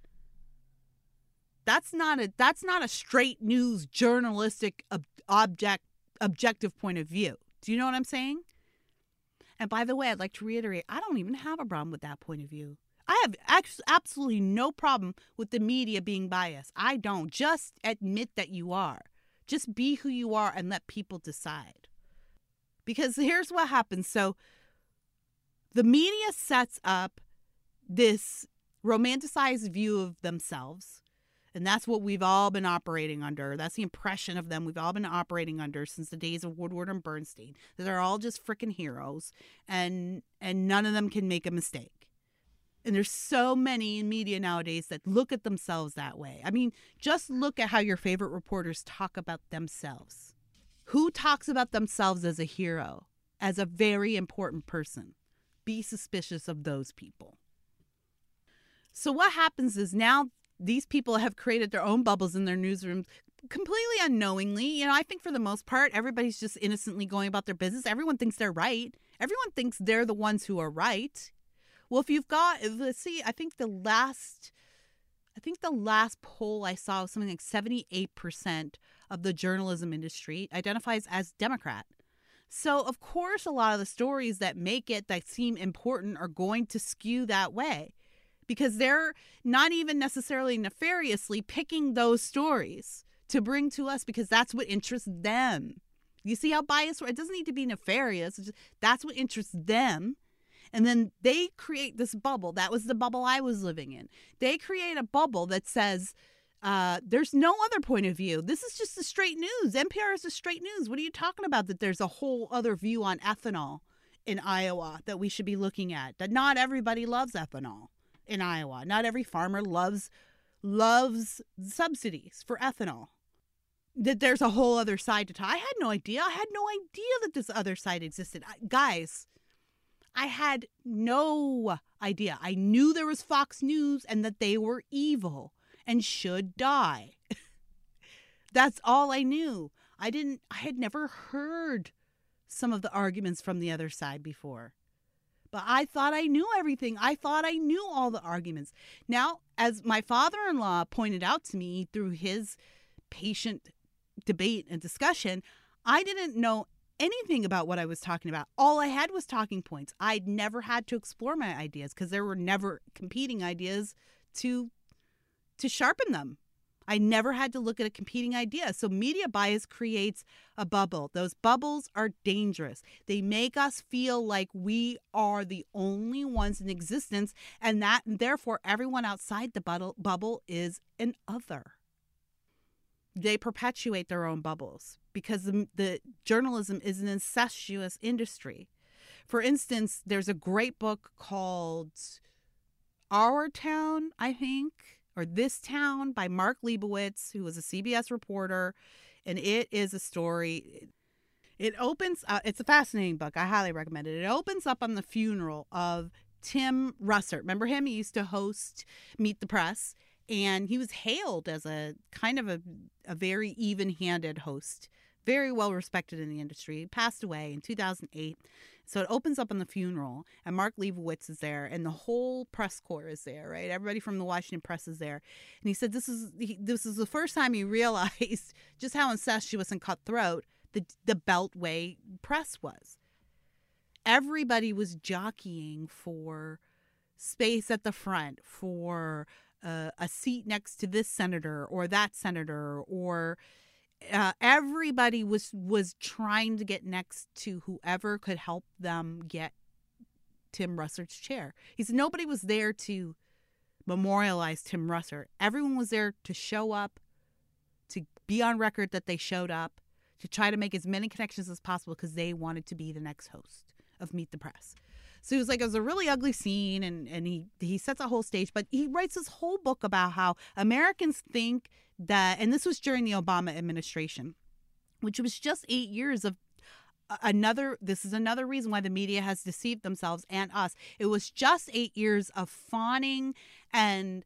That's not a that's not a straight news journalistic ob- object objective point of view. Do you know what I'm saying? And by the way, I'd like to reiterate, I don't even have a problem with that point of view. I have actually absolutely no problem with the media being biased. I don't. Just admit that you are. Just be who you are and let people decide. Because here's what happens. So the media sets up this romanticized view of themselves. And that's what we've all been operating under. That's the impression of them we've all been operating under since the days of Woodward and Bernstein. That they're all just freaking heroes, and and none of them can make a mistake. And there's so many in media nowadays that look at themselves that way. I mean, just look at how your favorite reporters talk about themselves. Who talks about themselves as a hero, as a very important person? Be suspicious of those people. So what happens is now these people have created their own bubbles in their newsrooms completely unknowingly. You know, I think for the most part, everybody's just innocently going about their business. Everyone thinks they're right. Everyone thinks they're the ones who are right. Well, if you've got, let's see, I think the last, I think the last poll I saw was something like seventy-eight percent of the journalism industry identifies as Democrat. So, of course, a lot of the stories that make it, that seem important, are going to skew that way. Because they're not even necessarily nefariously picking those stories to bring to us, because that's what interests them. You see how biased? It doesn't need to be nefarious. It's just, that's what interests them. And then they create this bubble. That was the bubble I was living in. They create a bubble that says uh, there's no other point of view. This is just the straight news. N P R is the straight news. What are you talking about? That there's a whole other view on ethanol in Iowa that we should be looking at. That not everybody loves ethanol. In Iowa, not every farmer loves loves subsidies for ethanol. That there's a whole other side to talk. I had no idea. I had no idea that this other side existed. I, guys, I had no idea. I knew there was Fox News and that they were evil and should die. That's all I knew. I didn't. I had never heard some of the arguments from the other side before. But I thought I knew everything. I thought I knew all the arguments. Now, as my father-in-law pointed out to me through his patient debate and discussion, I didn't know anything about what I was talking about. All I had was talking points. I'd never had to explore my ideas because there were never competing ideas to, to sharpen them. I never had to look at a competing idea. So media bias creates a bubble. Those bubbles are dangerous. They make us feel like we are the only ones in existence, and that and therefore everyone outside the bubble, bubble is an other. They perpetuate their own bubbles because the, the journalism is an incestuous industry. For instance, there's a great book called Our Town, I think, or This Town by Mark Leibowitz, who was a C B S reporter. And it is a story. It opens up, it's a fascinating book. I highly recommend it. It opens up on the funeral of Tim Russert. Remember him? He used to host Meet the Press. And he was hailed as a kind of a, a very even-handed host, very well respected in the industry. He passed away in two thousand eight. So it opens up on the funeral, and Mark Leibowitz is there, and the whole press corps is there, right? Everybody from the Washington Press is there. And he said this is he, this is the first time he realized just how incestuous and cutthroat the, the Beltway press was. Everybody was jockeying for space at the front, for uh, a seat next to this senator or that senator, or uh, everybody was was trying to get next to whoever could help them get Tim Russert's chair. He said nobody was there to memorialize Tim Russert. Everyone was there to show up, to be on record that they showed up, to try to make as many connections as possible because they wanted to be the next host of Meet the Press. So he was like, it was a really ugly scene, and, and he, he sets a whole stage, but he writes this whole book about how Americans think that, and this was during the Obama administration, which was just eight years of another, this is another reason why the media has deceived themselves and us. It was just eight years of fawning and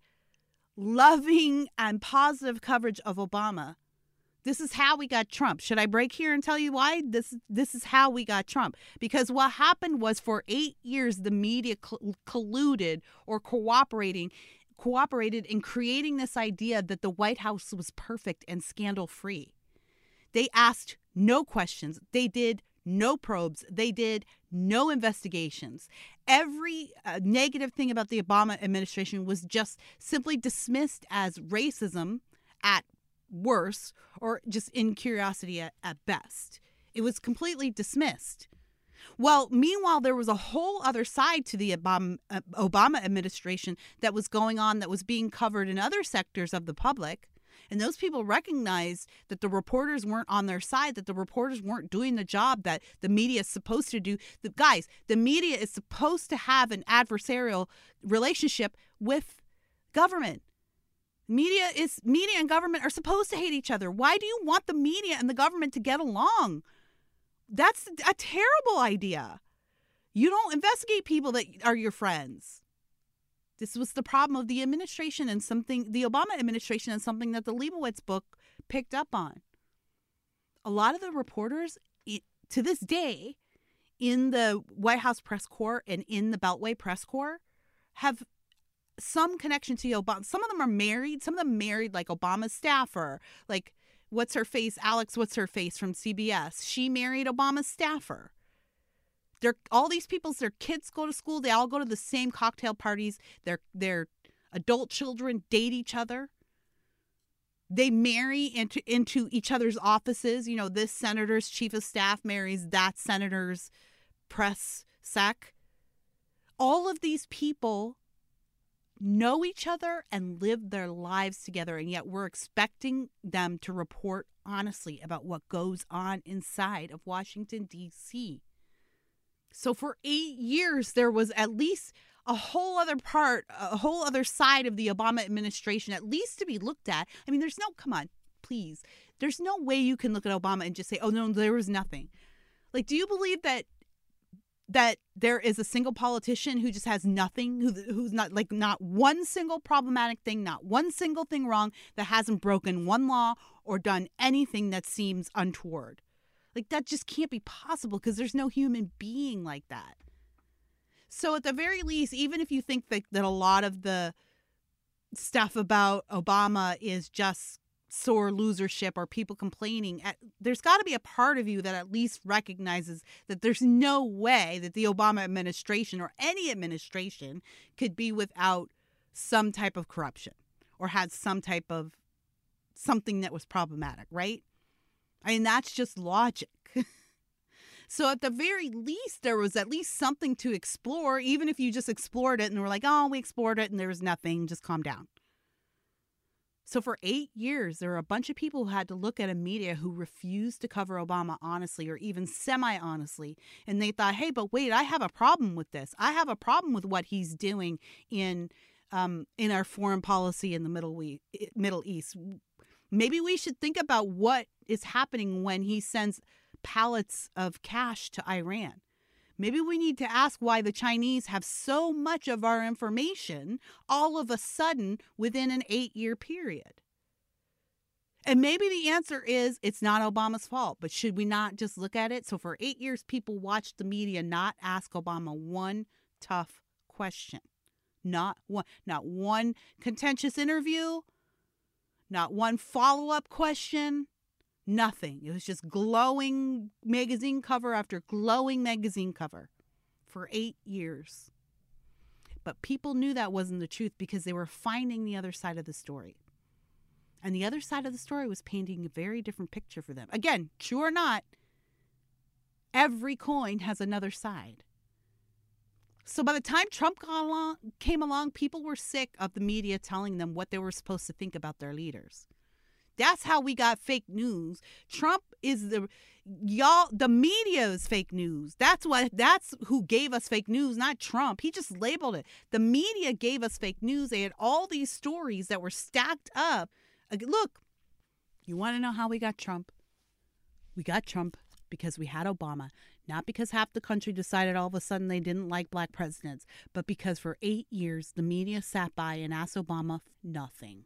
loving and positive coverage of Obama. This is how we got Trump. Should I break here and tell you why? This this is how we got Trump. Because what happened was for eight years, the media cl- colluded or cooperating, cooperated in creating this idea that the White House was perfect and scandal-free. They asked no questions. They did no probes. They did no investigations. Every uh, negative thing about the Obama administration was just simply dismissed as racism at worse, or just incuriosity at, at best. It was completely dismissed. Well, meanwhile, there was a whole other side to the Obama, uh, Obama administration that was going on, that was being covered in other sectors of the public. And those people recognized that the reporters weren't on their side, that the reporters weren't doing the job that the media is supposed to do. The, guys, the media is supposed to have an adversarial relationship with government. Media is media and government are supposed to hate each other. Why do you want the media and the government to get along? That's a terrible idea. You don't investigate people that are your friends. This was the problem of the administration and something, the Obama administration, and something that the Leibowitz book picked up on. A lot of the reporters to this day in the White House press corps and in the Beltway press corps have some connection to Obama. Some of them are married. Some of them married like Obama's staffer. Like, what's her face? Alex, what's her face from C B S? She married Obama's staffer. They're, all these people, their kids go to school. They all go to the same cocktail parties. Their, their adult children date each other. They marry into, into each other's offices. You know, this senator's chief of staff marries that senator's press sec. All of these people know each other and live their lives together, and yet we're expecting them to report honestly about what goes on inside of Washington, D C So for eight years, there was at least a whole other part, a whole other side of the Obama administration, at least to be looked at. I mean, there's no, come on, please. There's no way you can look at Obama and just say, oh, no, there was nothing. Like, do you believe that that there is a single politician who just has nothing, who who's not like not one single problematic thing, not one single thing wrong, that hasn't broken one law or done anything that seems untoward? Like, that just can't be possible because there's no human being like that. So at the very least, even if you think that, that a lot of the stuff about Obama is just sore losership or people complaining, there's got to be a part of you that at least recognizes that there's no way that the Obama administration or any administration could be without some type of corruption or had some type of something that was problematic, right? I mean, that's just logic. So at the very least, there was at least something to explore, even if you just explored it and were like, oh, we explored it and there was nothing, just calm down. So for eight years, there were a bunch of people who had to look at a media who refused to cover Obama honestly or even semi-honestly. And they thought, hey, but wait, I have a problem with this. I have a problem with what he's doing in um, in our foreign policy in the Middle, we- Middle East. Maybe we should think about what is happening when he sends pallets of cash to Iran. Maybe we need to ask why the Chinese have so much of our information all of a sudden within an eight-year period. And maybe the answer is it's not Obama's fault, but should we not just look at it? So for eight years, people watched the media not ask Obama one tough question. Not one, not one contentious interview, not one follow-up question. Nothing. It was just glowing magazine cover after glowing magazine cover for eight years. But people knew that wasn't the truth because they were finding the other side of the story. And the other side of the story was painting a very different picture for them. Again, true or not, every coin has another side. So by the time Trump got along, came along, people were sick of the media telling them what they were supposed to think about their leaders. That's how we got fake news. Trump is the y'all. The media is fake news. That's what. That's who gave us fake news, not Trump. He just labeled it. The media gave us fake news. They had all these stories that were stacked up. Look, you want to know how we got Trump? We got Trump because we had Obama. Not because half the country decided all of a sudden they didn't like black presidents, but because for eight years the media sat by and asked Obama nothing.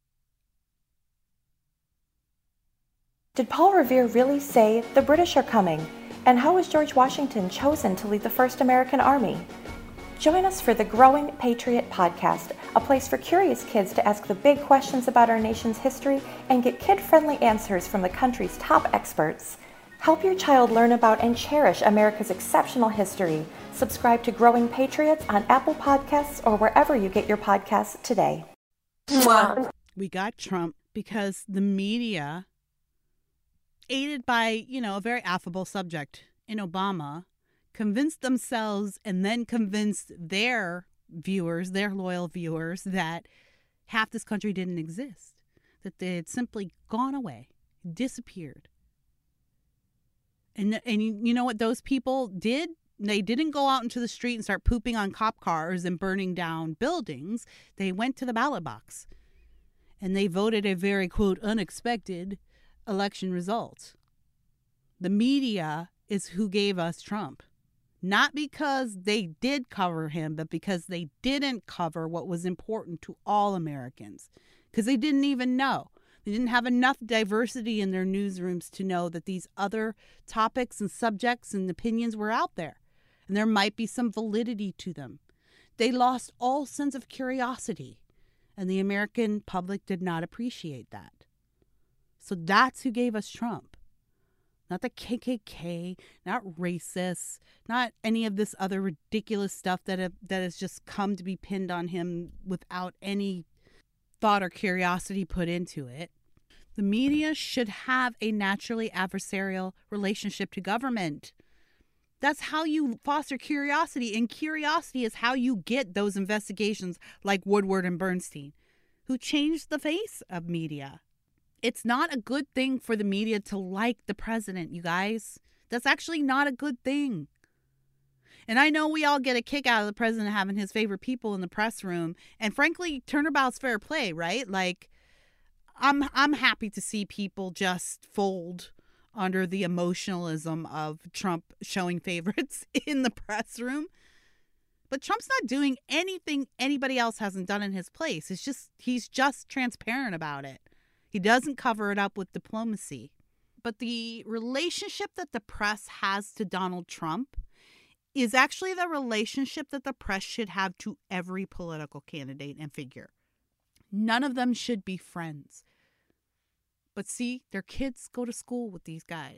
Did Paul Revere really say the British are coming? And how was George Washington chosen to lead the first American army? Join us for the Growing Patriot podcast, a place for curious kids to ask the big questions about our nation's history and get kid-friendly answers from the country's top experts. Help your child learn about and cherish America's exceptional history. Subscribe to Growing Patriots on Apple Podcasts or wherever you get your podcasts today. We got Trump because the media, aided by, you know, a very affable subject in Obama, convinced themselves and then convinced their viewers, their loyal viewers, that half this country didn't exist, that they had simply gone away, disappeared. And, and you, you know what those people did? They didn't go out into the street and start pooping on cop cars and burning down buildings. They went to the ballot box and they voted a very, quote, unexpected election result. The media is who gave us Trump. Not because they did cover him, but because they didn't cover what was important to all Americans. Because they didn't even know. They didn't have enough diversity in their newsrooms to know that these other topics and subjects and opinions were out there. And there might be some validity to them. They lost all sense of curiosity. And the American public did not appreciate that. So that's who gave us Trump. Not the K K K, not racists, not any of this other ridiculous stuff that have, that has just come to be pinned on him without any thought or curiosity put into it. The media should have a naturally adversarial relationship to government. That's how you foster curiosity, and curiosity is how you get those investigations like Woodward and Bernstein, who changed the face of media. It's not a good thing for the media to like the president, you guys. That's actually not a good thing. And I know we all get a kick out of the president having his favorite people in the press room. And frankly, turnabout's fair play, right? Like, I'm I'm happy to see people just fold under the emotionalism of Trump showing favorites in the press room. But Trump's not doing anything anybody else hasn't done in his place. It's just, he's just transparent about it. He doesn't cover it up with diplomacy. But the relationship that the press has to Donald Trump is actually the relationship that the press should have to every political candidate and figure. None of them should be friends. But see, their kids go to school with these guys.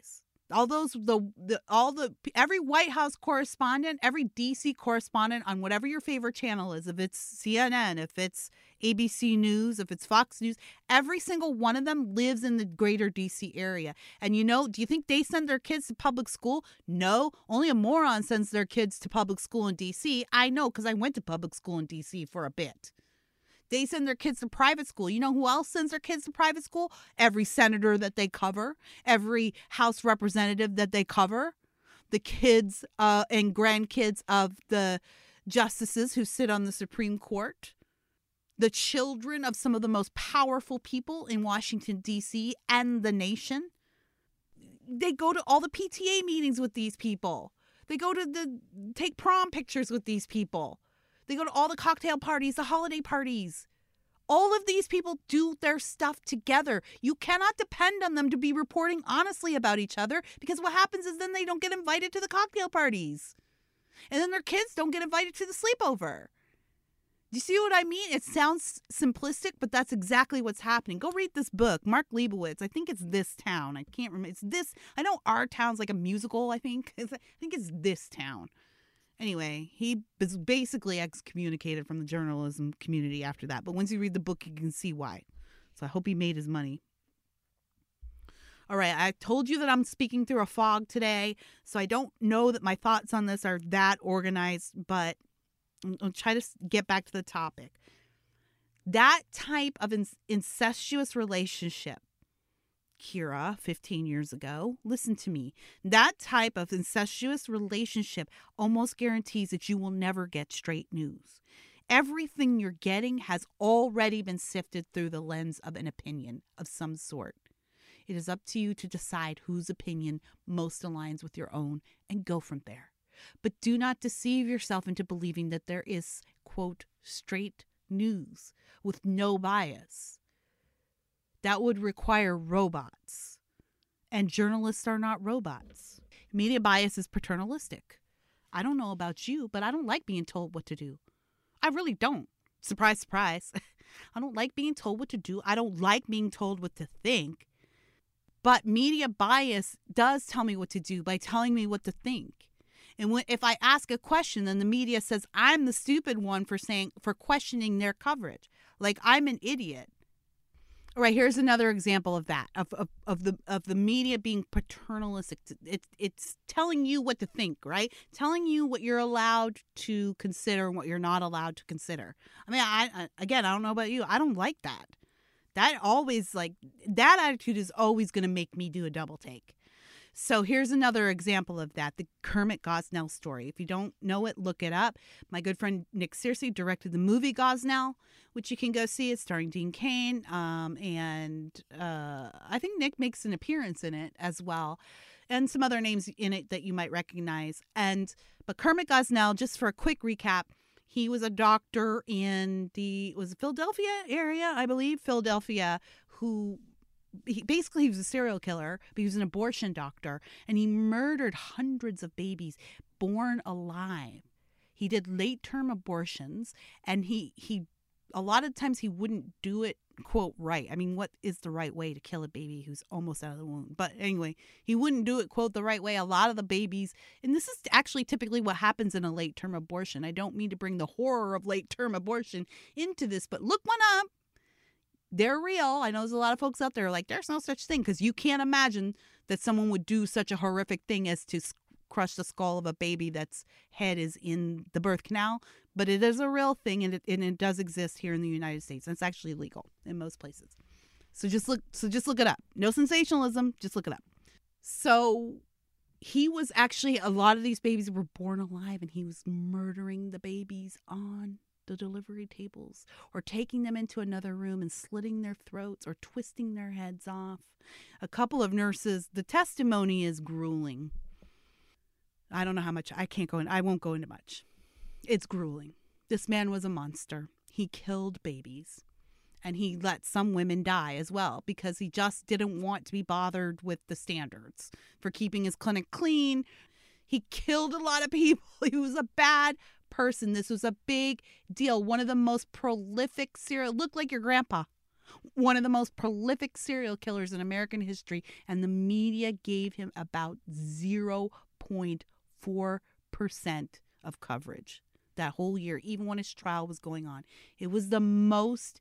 All those, the, the, all the, every White House correspondent, every D C correspondent on whatever your favorite channel is, if it's C N N, if it's A B C News, if it's Fox News, every single one of them lives in the greater D C area. And you know, do you think they send their kids to public school? No, only a moron sends their kids to public school in D C. I know, because I went to public school in D C for a bit. They send their kids to private school. You know who else sends their kids to private school? Every senator that they cover, every House representative that they cover, the kids uh, and grandkids of the justices who sit on the Supreme Court, the children of some of the most powerful people in Washington, D C and the nation. They go to all the P T A meetings with these people. They go to the take prom pictures with these people. They go to all the cocktail parties, the holiday parties. All of these people do their stuff together. You cannot depend on them to be reporting honestly about each other, because what happens is then they don't get invited to the cocktail parties. And then their kids don't get invited to the sleepover. Do you see what I mean? It sounds simplistic, but that's exactly what's happening. Go read this book, Mark Leibowitz. I think it's This Town. I can't remember. It's this. I know Our Town's like a musical, I think. It's, I think it's This Town. Anyway, he was basically excommunicated from the journalism community after that. But once you read the book, you can see why. So I hope he made his money. All right, I told you that I'm speaking through a fog today, so I don't know that my thoughts on this are that organized, but I'll try to get back to the topic. That type of incestuous relationship, Kira, fifteen years ago, listen to me. That type of incestuous relationship almost guarantees that you will never get straight news. Everything you're getting has already been sifted through the lens of an opinion of some sort. It is up to you to decide whose opinion most aligns with your own and go from there. But do not deceive yourself into believing that there is, quote, straight news with no bias. That would require robots. And journalists are not robots. Media bias is paternalistic. I don't know about you, but I don't like being told what to do. I really don't. Surprise, surprise. I don't like being told what to do. I don't like being told what to think. But media bias does tell me what to do by telling me what to think. And when, if I ask a question, then the media says I'm the stupid one for saying for questioning their coverage. Like I'm an idiot. All right, here's another example of that, of, of, of the of the media being paternalistic. It's it's telling you what to think, right? Telling you what you're allowed to consider and what you're not allowed to consider. I mean, I, I again, I don't know about you. I don't like that. That always, like, that attitude is always going to make me do a double take. So here's another example of that, the Kermit Gosnell story. If you don't know it, look it up. My good friend Nick Searcy directed the movie Gosnell, which you can go see. It's starring Dean Cain, um, and uh, I think Nick makes an appearance in it as well, and some other names in it that you might recognize. And but Kermit Gosnell, just for a quick recap, he was a doctor in the was it Philadelphia area, I believe, Philadelphia, who. He, basically, he was a serial killer, but he was an abortion doctor, and he murdered hundreds of babies born alive. He did late-term abortions, and he, he a lot of times he wouldn't do it, quote, right. I mean, what is the right way to kill a baby who's almost out of the womb? But anyway, he wouldn't do it, quote, the right way. A lot of the babies, and this is actually typically what happens in a late-term abortion. I don't mean to bring the horror of late-term abortion into this, but look one up. They're real. I know there's a lot of folks out there like, there's no such thing, because you can't imagine that someone would do such a horrific thing as to crush the skull of a baby that's head is in the birth canal. But it is a real thing, and it, and it does exist here in the United States. And it's actually legal in most places. So just look. So just look it up. No sensationalism. Just look it up. So he was actually, a lot of these babies were born alive, and he was murdering the babies on the delivery tables, or taking them into another room and slitting their throats or twisting their heads off. A couple of nurses, the testimony is grueling. I don't know how much, I can't go in, I won't go into much. It's grueling. This man was a monster. He killed babies, and he let some women die as well, because he just didn't want to be bothered with the standards for keeping his clinic clean. He killed a lot of people. He was a bad person. This was a big deal. One of the most prolific serial, looked like your grandpa. One of the most prolific serial killers in American history, and the media gave him about zero point four percent of coverage that whole year, even when his trial was going on. It was the most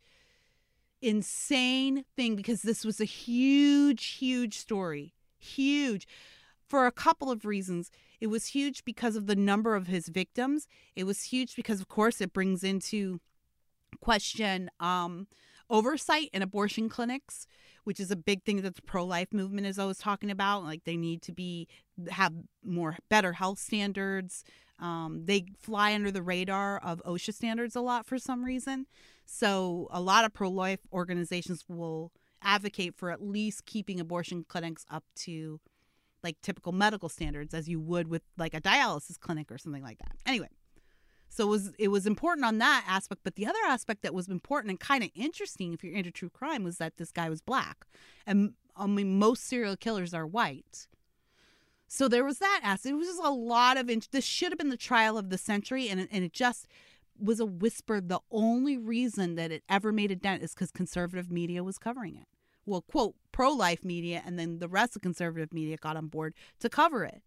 insane thing because this was a huge, huge story. Huge. For a couple of reasons. It was huge because of the number of his victims. It was huge because, of course, it brings into question um, oversight in abortion clinics, which is a big thing that the pro-life movement is always talking about. Like, they need to be have more better health standards. Um, they fly under the radar of OSHA standards a lot for some reason. So a lot of pro-life organizations will advocate for at least keeping abortion clinics up to like typical medical standards, as you would with like a dialysis clinic or something like that. Anyway, so it was it was important on that aspect. But the other aspect that was important and kind of interesting if you're into true crime was that this guy was black. And I mean, most serial killers are white. So there was that aspect. It was just a lot of, int- this should have been the trial of the century. And, and it just was a whisper. The only reason that it ever made a dent is because conservative media was covering it. Well, quote, pro-life media, and then the rest of conservative media got on board to cover it.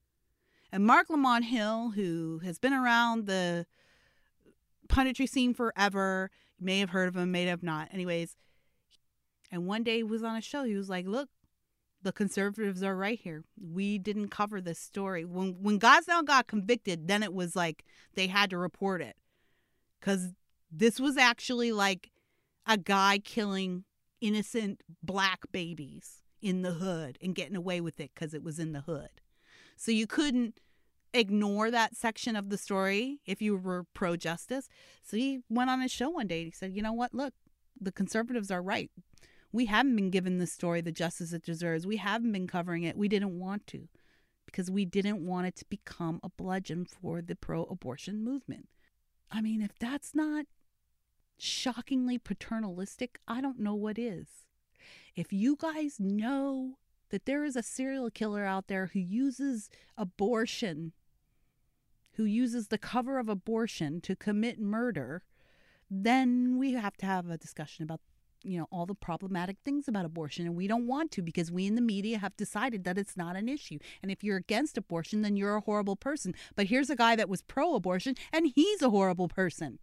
And Marc Lamont Hill, who has been around the punditry scene forever, you may have heard of him, may have not. Anyways, and one day he was on a show. He was like, look, the conservatives are right here. We didn't cover this story. When when Gosnell got convicted, then it was like they had to report it. Because this was actually like a guy killing innocent black babies in the hood and getting away with it because it was in the hood. So you couldn't ignore that section of the story if you were pro-justice. So he went on his show one day and he said, you know what, look, the conservatives are right. We haven't been given this story the justice it deserves. We haven't been covering it. We didn't want to because we didn't want it to become a bludgeon for the pro-abortion movement. I mean, if that's not shockingly paternalistic, I don't know what is. If you guys know that there is a serial killer out there who uses abortion, who uses the cover of abortion to commit murder, then we have to have a discussion about, you know, all the problematic things about abortion. And we don't want to because we in the media have decided that it's not an issue. And if you're against abortion, then you're a horrible person. But here's a guy that was pro-abortion and he's a horrible person.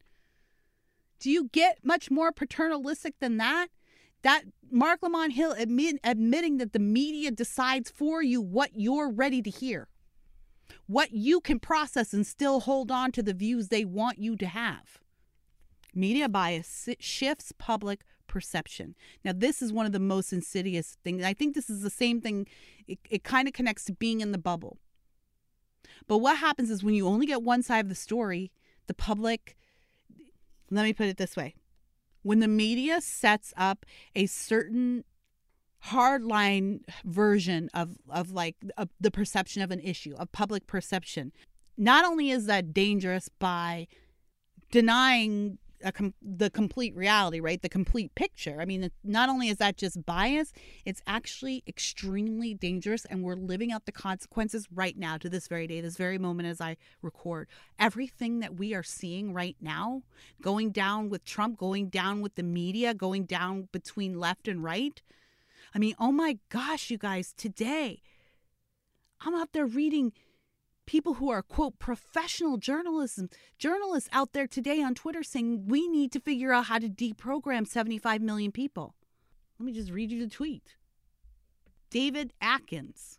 Do you get much more paternalistic than that? That Marc Lamont Hill admit, admitting that the media decides for you what you're ready to hear, what you can process and still hold on to the views they want you to have. Media bias shifts public perception. Now, this is one of the most insidious things. I think this is the same thing. It, it kind of connects to being in the bubble. But what happens is when you only get one side of the story, the public... Let me put it this way. When the media sets up a certain hardline version of, of like of the perception of an issue, of public perception, not only is that dangerous by denying a com- the complete reality, right? The complete picture. I mean, not only is that just bias, it's actually extremely dangerous. And we're living out the consequences right now to this very day, this very moment as I record. Everything that we are seeing right now, going down with Trump, going down with the media, going down between left and right. I mean, oh my gosh, you guys, today I'm out there reading people who are, quote, professional journalism, journalists out there today on Twitter saying we need to figure out how to deprogram seventy-five million people. Let me just read you the tweet. David Atkins,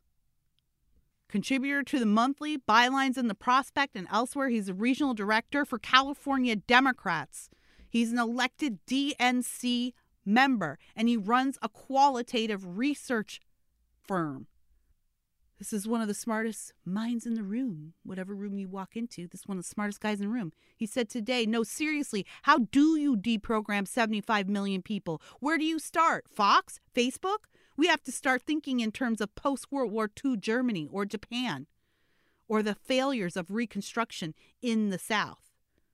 contributor to the Monthly, Bylines in the Prospect, and elsewhere. He's a regional director for California Democrats. He's an elected D N C member, and he runs a qualitative research firm. This is one of the smartest minds in the room, whatever room you walk into. This is one of the smartest guys in the room. He said today, no, seriously, how do you deprogram seventy-five million people? Where do you start? Fox? Facebook? We have to start thinking in terms of post-World War Two Germany or Japan or the failures of Reconstruction in the South.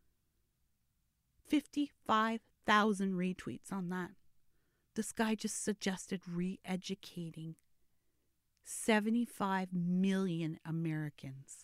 fifty-five thousand retweets on that. This guy just suggested re-educating seventy-five million Americans.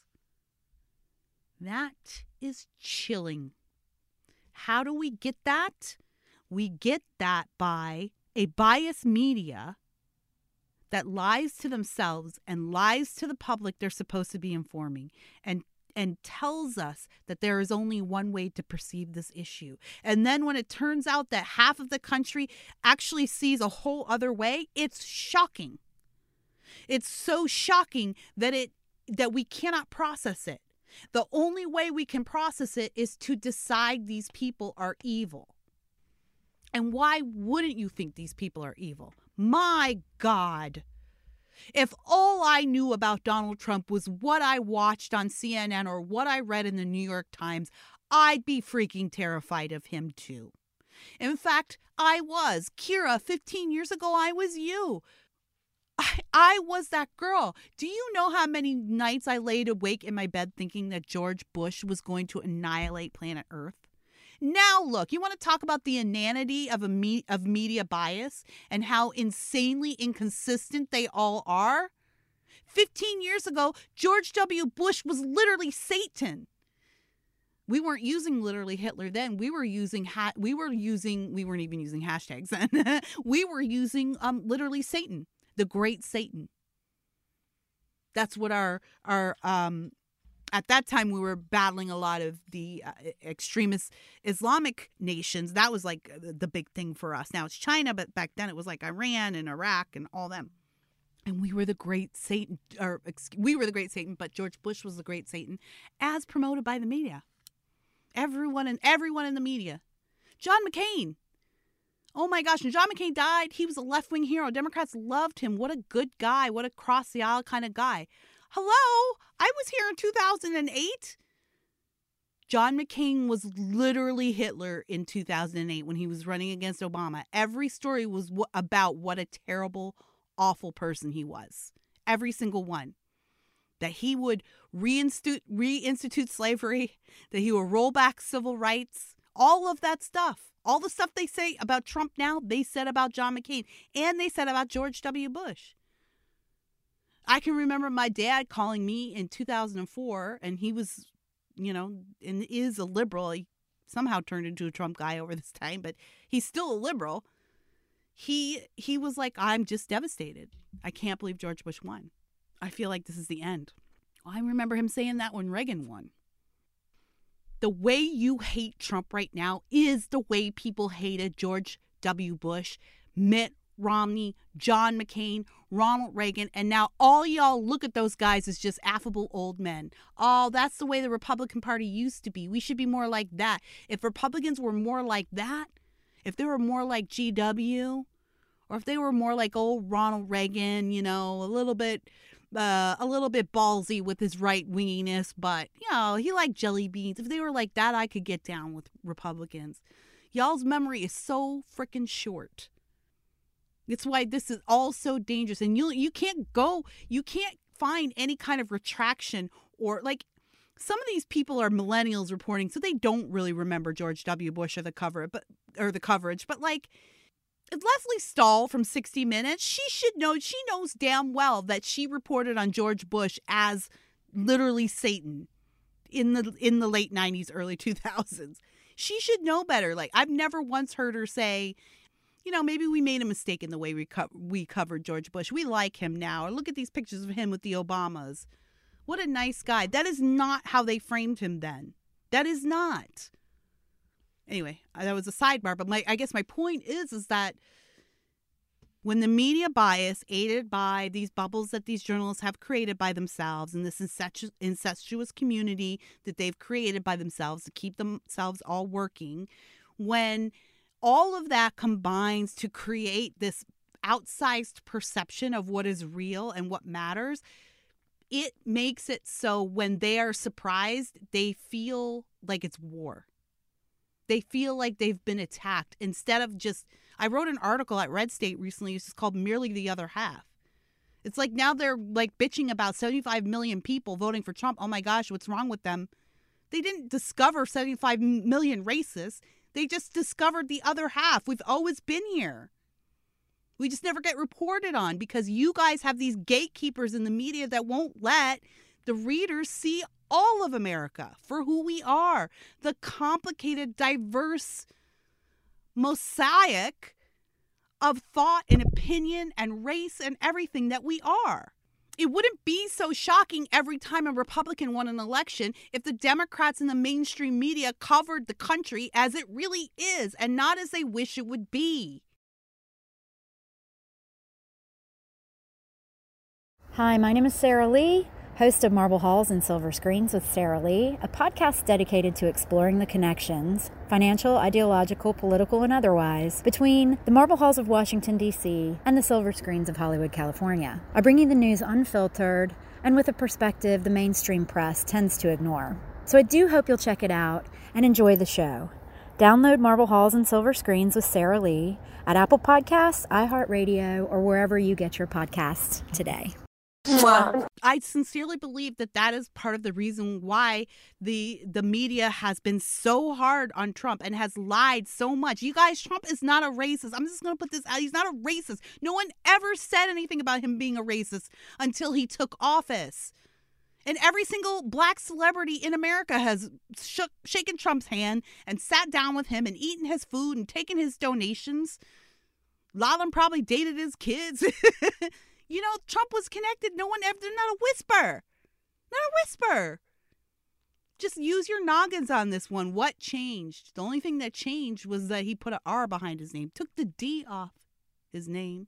That is chilling. How do we get that? we get that by a biased media that lies to themselves and lies to the public they're supposed to be informing, and and tells us that there is only one way to perceive this issue. And then when it turns out that half of the country actually sees a whole other way, it's shocking. It's so shocking that it that we cannot process it. The only way we can process it is to decide these people are evil. And why wouldn't you think these people are evil? My God. If all I knew about Donald Trump was what I watched on C N N or what I read in the New York Times, I'd be freaking terrified of him too. In fact, I was. Kira, fifteen years ago, I was you. I, I was that girl. Do you know how many nights I laid awake in my bed thinking that George Bush was going to annihilate planet Earth? Now, look, you want to talk about the inanity of a me- of media bias and how insanely inconsistent they all are? Fifteen years ago, George W. Bush was literally Satan. We weren't using literally Hitler then. We were using ha- we were using we weren't even using hashtags then. We were using um literally Satan, the great Satan. That's what our our um at that time, we were battling a lot of the uh, extremist Islamic nations. That was like the big thing for us. Now it's China, but back then it was like Iran and Iraq and all them. And we were the great Satan, or we were the great Satan, but George Bush was the great Satan, as promoted by the media. Everyone and everyone in the media. John McCain. Oh my gosh, when John McCain died, he was a left-wing hero. Democrats loved him. What a good guy. What a cross-the-aisle kind of guy. Hello? I was here in two thousand eight. John McCain was literally Hitler in two thousand eight when he was running against Obama. Every story was w- about what a terrible, awful person he was. Every single one. That he would reinstitute, reinstitute slavery, that he would roll back civil rights, all of that stuff. All the stuff they say about Trump now, they said about John McCain, and they said about George W. Bush. I can remember my dad calling me in two thousand four, and he was, you know, and is a liberal. He somehow turned into a Trump guy over this time, but he's still a liberal. He he was like, I'm just devastated. I can't believe George Bush won. I feel like this is the end. I remember him saying that when Reagan won. The way you hate Trump right now is the way people hated George W. Bush, Mitt Romney, John McCain, Ronald Reagan, and now all y'all look at those guys as just affable old men. Oh, that's the way the Republican Party used to be. We should be more like that. If Republicans were more like that, if they were more like G W, or if they were more like old Ronald Reagan, you know, a little bit, uh, a little bit ballsy with his right-winginess, but, you know, he liked jelly beans. If they were like that, I could get down with Republicans. Y'all's memory is so freaking short. It's why this is all so dangerous. And you you can't go, you can't find any kind of retraction or like some of these people are millennials reporting, so they don't really remember George W. Bush or the cover, but or the coverage. But like Lesley Stahl from sixty minutes, she should know, she knows damn well that she reported on George Bush as literally Satan in the in the late nineties, early two thousands. She should know better. Like I've never once heard her say, you know, maybe we made a mistake in the way we co- we covered George Bush. We like him now. Or look at these pictures of him with the Obamas. What a nice guy. That is not how they framed him then. That is not. Anyway, that was a sidebar. But my, I guess my point is, is that when the media bias, aided by these bubbles that these journalists have created by themselves and this incestu- incestuous community that they've created by themselves to keep themselves all working, when all of that combines to create this outsized perception of what is real and what matters, it makes it so when they are surprised, they feel like it's war. They feel like they've been attacked instead of just, I wrote an article at Red State recently. It's called Merely the Other Half. It's like now they're like bitching about seventy-five million people voting for Trump. Oh my gosh, what's wrong with them? They didn't discover seventy-five million racists. They just discovered the other half. We've always been here. We just never get reported on because you guys have these gatekeepers in the media that won't let the readers see all of America for who we are. The complicated, diverse mosaic of thought and opinion and race and everything that we are. It wouldn't be so shocking every time a Republican won an election if the Democrats in the mainstream media covered the country as it really is and not as they wish it would be. Hi, my name is Sarah Lee, host of Marble Halls and Silver Screens with Sarah Lee, a podcast dedicated to exploring the connections, financial, ideological, political, and otherwise, between the Marble Halls of Washington, D C and the Silver Screens of Hollywood, California. I bring you the news unfiltered and with a perspective the mainstream press tends to ignore. So I do hope you'll check it out and enjoy the show. Download Marble Halls and Silver Screens with Sarah Lee at Apple Podcasts, iHeartRadio, or wherever you get your podcasts today. I sincerely believe that that is part of the reason why the the media has been so hard on Trump and has lied so much. You guys, Trump is not a racist. I'm just going to put this out. He's not a racist. No one ever said anything about him being a racist until he took office. And every single black celebrity in America has shook, shaken Trump's hand and sat down with him and eaten his food and taken his donations. A lot of them probably dated his kids. You know, Trump was connected. No one ever, not a whisper. Not a whisper. Just use your noggins on this one. What changed? The only thing that changed was that he put an R behind his name. Took the D off his name.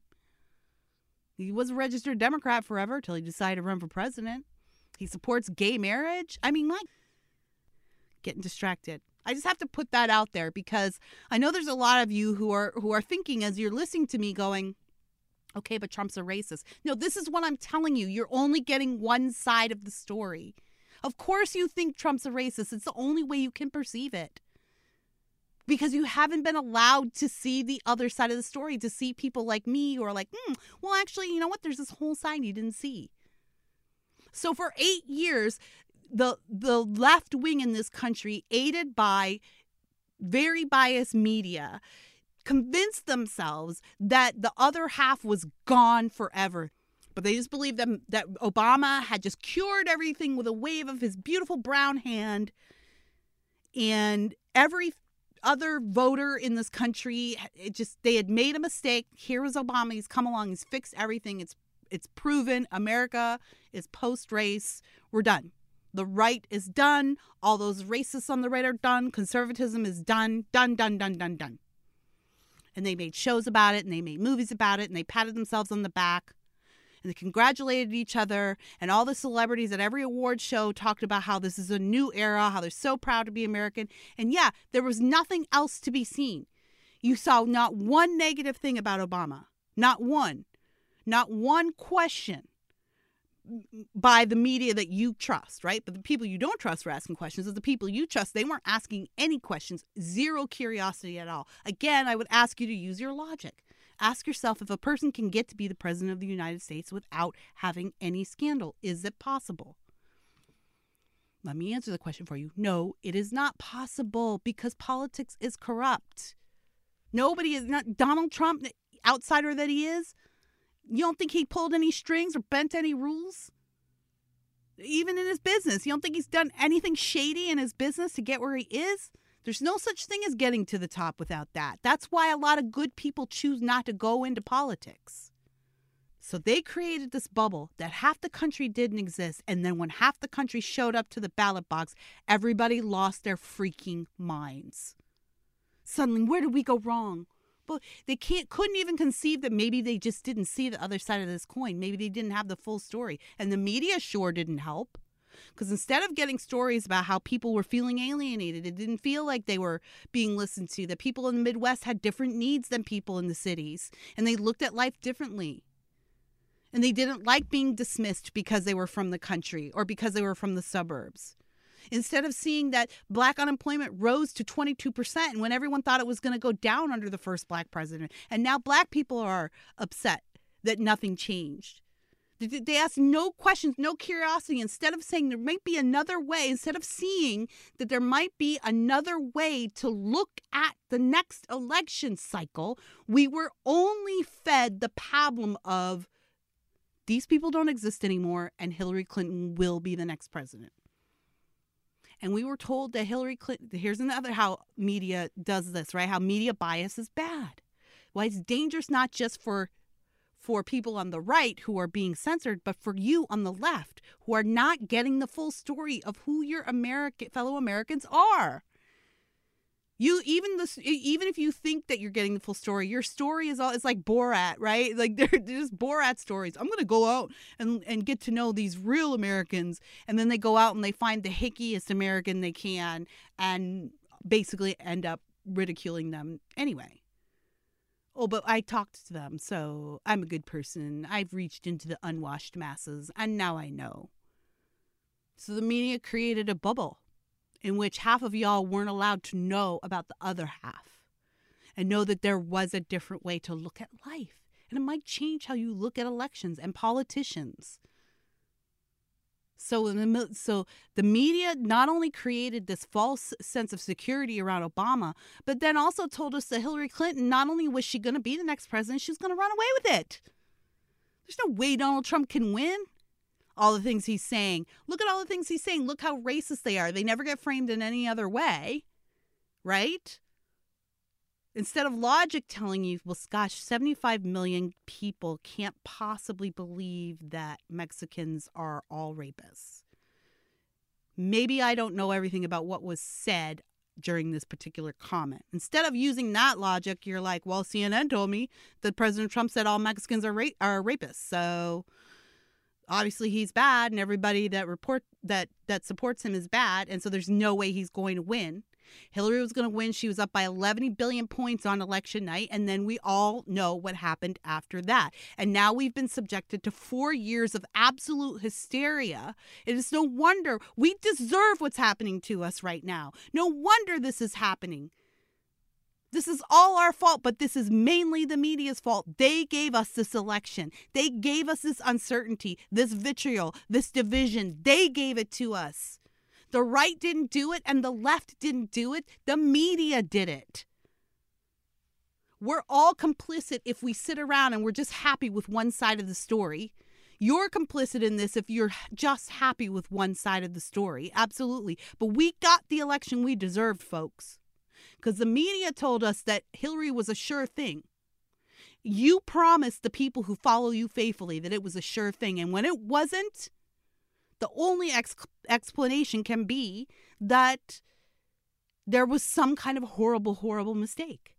He was a registered Democrat forever till he decided to run for president. He supports gay marriage. I mean, like, getting distracted. I just have to put that out there because I know there's a lot of you who are who are thinking as you're listening to me going, okay, but Trump's a racist. No, this is what I'm telling you. You're only getting one side of the story. Of course you think Trump's a racist. It's the only way you can perceive it. Because you haven't been allowed to see the other side of the story, to see people like me who are like, hmm, well, actually, you know what? There's this whole side you didn't see. So for eight years, the the left wing in this country, aided by very biased media, convinced themselves that the other half was gone forever. But they just believed that, that Obama had just cured everything with a wave of his beautiful brown hand. And every other voter in this country, it just they had made a mistake. Here was Obama. He's come along. He's fixed everything. It's it's proven. America is post-race. We're done. The right is done. All those racists on the right are done. Conservatism is done. Done, done, done, done, done. And they made shows about it, and they made movies about it, and they patted themselves on the back, and they congratulated each other, and all the celebrities at every award show talked about how this is a new era, how they're so proud to be American. And yeah, there was nothing else to be seen. You saw not one negative thing about Obama. Not one. Not one question by the media that you trust, right? But the people you don't trust were asking questions. Of the people you trust, they weren't asking any questions. Zero curiosity at all. Again, I would ask you to use your logic. Ask yourself if a person can get to be the president of the United States without having any scandal. Is it possible? Let me answer the question for you. No, it is not possible because politics is corrupt. Nobody is not Donald Trump, the outsider that he is. You don't think he pulled any strings or bent any rules? Even in his business, you don't think he's done anything shady in his business to get where he is? There's no such thing as getting to the top without that. That's why a lot of good people choose not to go into politics. So they created this bubble that half the country didn't exist. And then when half the country showed up to the ballot box, everybody lost their freaking minds. Suddenly, where did we go wrong? But they can't, couldn't even conceive that maybe they just didn't see the other side of this coin. Maybe they didn't have the full story. And the media sure didn't help. Because instead of getting stories about how people were feeling alienated, it didn't feel like they were being listened to, that people in the Midwest had different needs than people in the cities. And they looked at life differently. And they didn't like being dismissed because they were from the country or because they were from the suburbs. Instead of seeing that black unemployment rose to twenty-two percent when everyone thought it was going to go down under the first black president. And now black people are upset that nothing changed. They asked no questions, no curiosity. Instead of saying there might be another way, instead of seeing that there might be another way to look at the next election cycle, we were only fed the pablum of these people don't exist anymore and Hillary Clinton will be the next president. And we were told that Hillary Clinton, here's another how media does this, right? How media bias is bad. Why it's dangerous not just for for people on the right who are being censored, but for you on the left who are not getting the full story of who your American fellow Americans are. You even this even if you think that you're getting the full story, your story is all it's like Borat, right? Like they're, they're just Borat stories. I'm gonna go out and and get to know these real Americans, and then they go out and they find the hickiest American they can, and basically end up ridiculing them anyway. Oh, but I talked to them, so I'm a good person. I've reached into the unwashed masses, and now I know. So the media created a bubble in which half of y'all weren't allowed to know about the other half and know that there was a different way to look at life. And it might change how you look at elections and politicians. So, in the, so the media not only created this false sense of security around Obama, but then also told us that Hillary Clinton, not only was she going to be the next president, she was going to run away with it. There's no way Donald Trump can win. All the things he's saying. Look at all the things he's saying. Look how racist they are. They never get framed in any other way, right? Instead of logic telling you, well, gosh, seventy-five million people can't possibly believe that Mexicans are all rapists. Maybe I don't know everything about what was said during this particular comment. Instead of using that logic, you're like, well, C N N told me that President Trump said all Mexicans are, ra- are rapists. So obviously he's bad, and everybody that report that that supports him is bad, and so there's no way he's going to win. Hillary was going to win. She was up by eleven billion points on election night, and then we all know what happened after that. And now we've been subjected to four years of absolute hysteria. It is no wonder we deserve what's happening to us right now. No wonder this is happening. This is all our fault, but this is mainly the media's fault. They gave us this election. They gave us this uncertainty, this vitriol, this division. They gave it to us. The right didn't do it, and the left didn't do it. The media did it. We're all complicit if we sit around and we're just happy with one side of the story. You're complicit in this if you're just happy with one side of the story. Absolutely. But we got the election we deserved, folks. Because the media told us that Hillary was a sure thing. You promised the people who follow you faithfully that it was a sure thing. And when it wasn't, the only ex- explanation can be that there was some kind of horrible, horrible mistake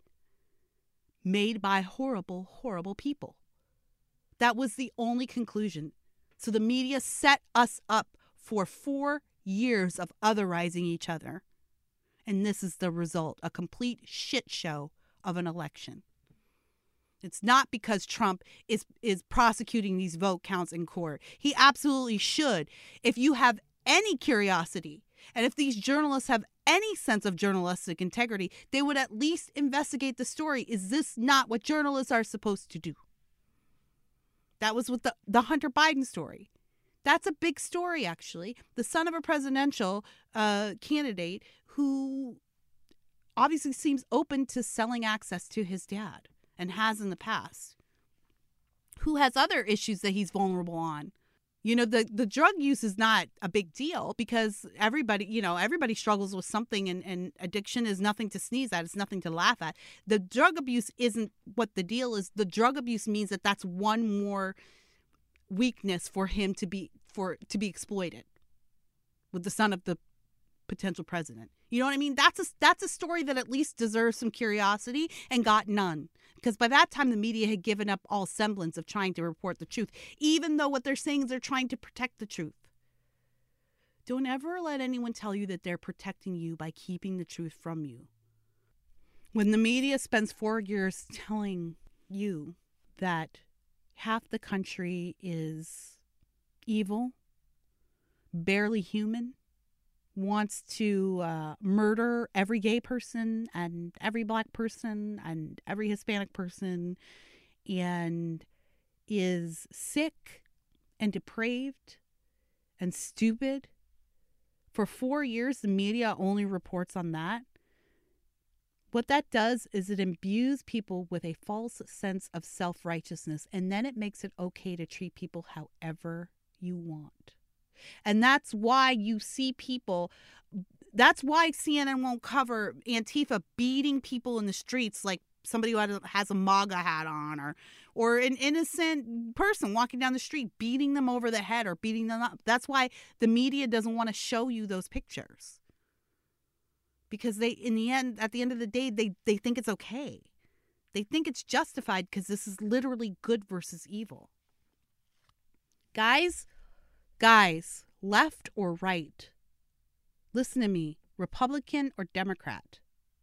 made by horrible, horrible people. That was the only conclusion. So the media set us up for four years of otherizing each other. And this is the result, a complete shit show of an election. It's not because Trump is, is prosecuting these vote counts in court. He absolutely should. If you have any curiosity, and if these journalists have any sense of journalistic integrity, they would at least investigate the story. Is this not what journalists are supposed to do? That was with the, the Hunter Biden story. That's a big story, actually. The son of a presidential uh, candidate who obviously seems open to selling access to his dad and has in the past, who has other issues that he's vulnerable on. You know, the, the drug use is not a big deal because everybody, you know, everybody struggles with something, and, and addiction is nothing to sneeze at. It's nothing to laugh at. The drug abuse isn't what the deal is. The drug abuse means that that's one more weakness for him to be for to be exploited with the son of the potential president. You know what I mean? That's a that's a story that at least deserves some curiosity and got none. Because by that time, the media had given up all semblance of trying to report the truth, even though what they're saying is they're trying to protect the truth. Don't ever let anyone tell you that they're protecting you by keeping the truth from you. When the media spends four years telling you that half the country is evil, barely human, wants to uh, murder every gay person and every black person and every Hispanic person, and is sick and depraved and stupid. For four years, the media only reports on that. What that does is it imbues people with a false sense of self-righteousness, and then it makes it okay to treat people however you want. And that's why you see people, that's why C N N won't cover Antifa beating people in the streets like somebody who has a MAGA hat on, or or an innocent person walking down the street beating them over the head or beating them up. That's why the media doesn't want to show you those pictures. Because they, in the end, at the end of the day, they, they think it's okay. They think it's justified because this is literally good versus evil. Guys, guys, left or right, listen to me, Republican or Democrat.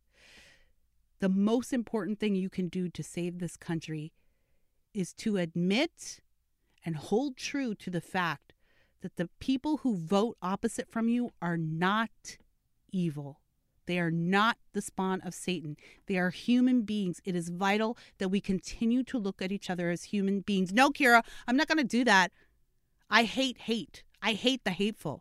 The most important thing you can do to save this country is to admit and hold true to the fact that the people who vote opposite from you are not evil. They are not the spawn of Satan. They are human beings. It is vital that we continue to look at each other as human beings. No, Kira, I'm not going to do that. I hate hate. I hate the hateful.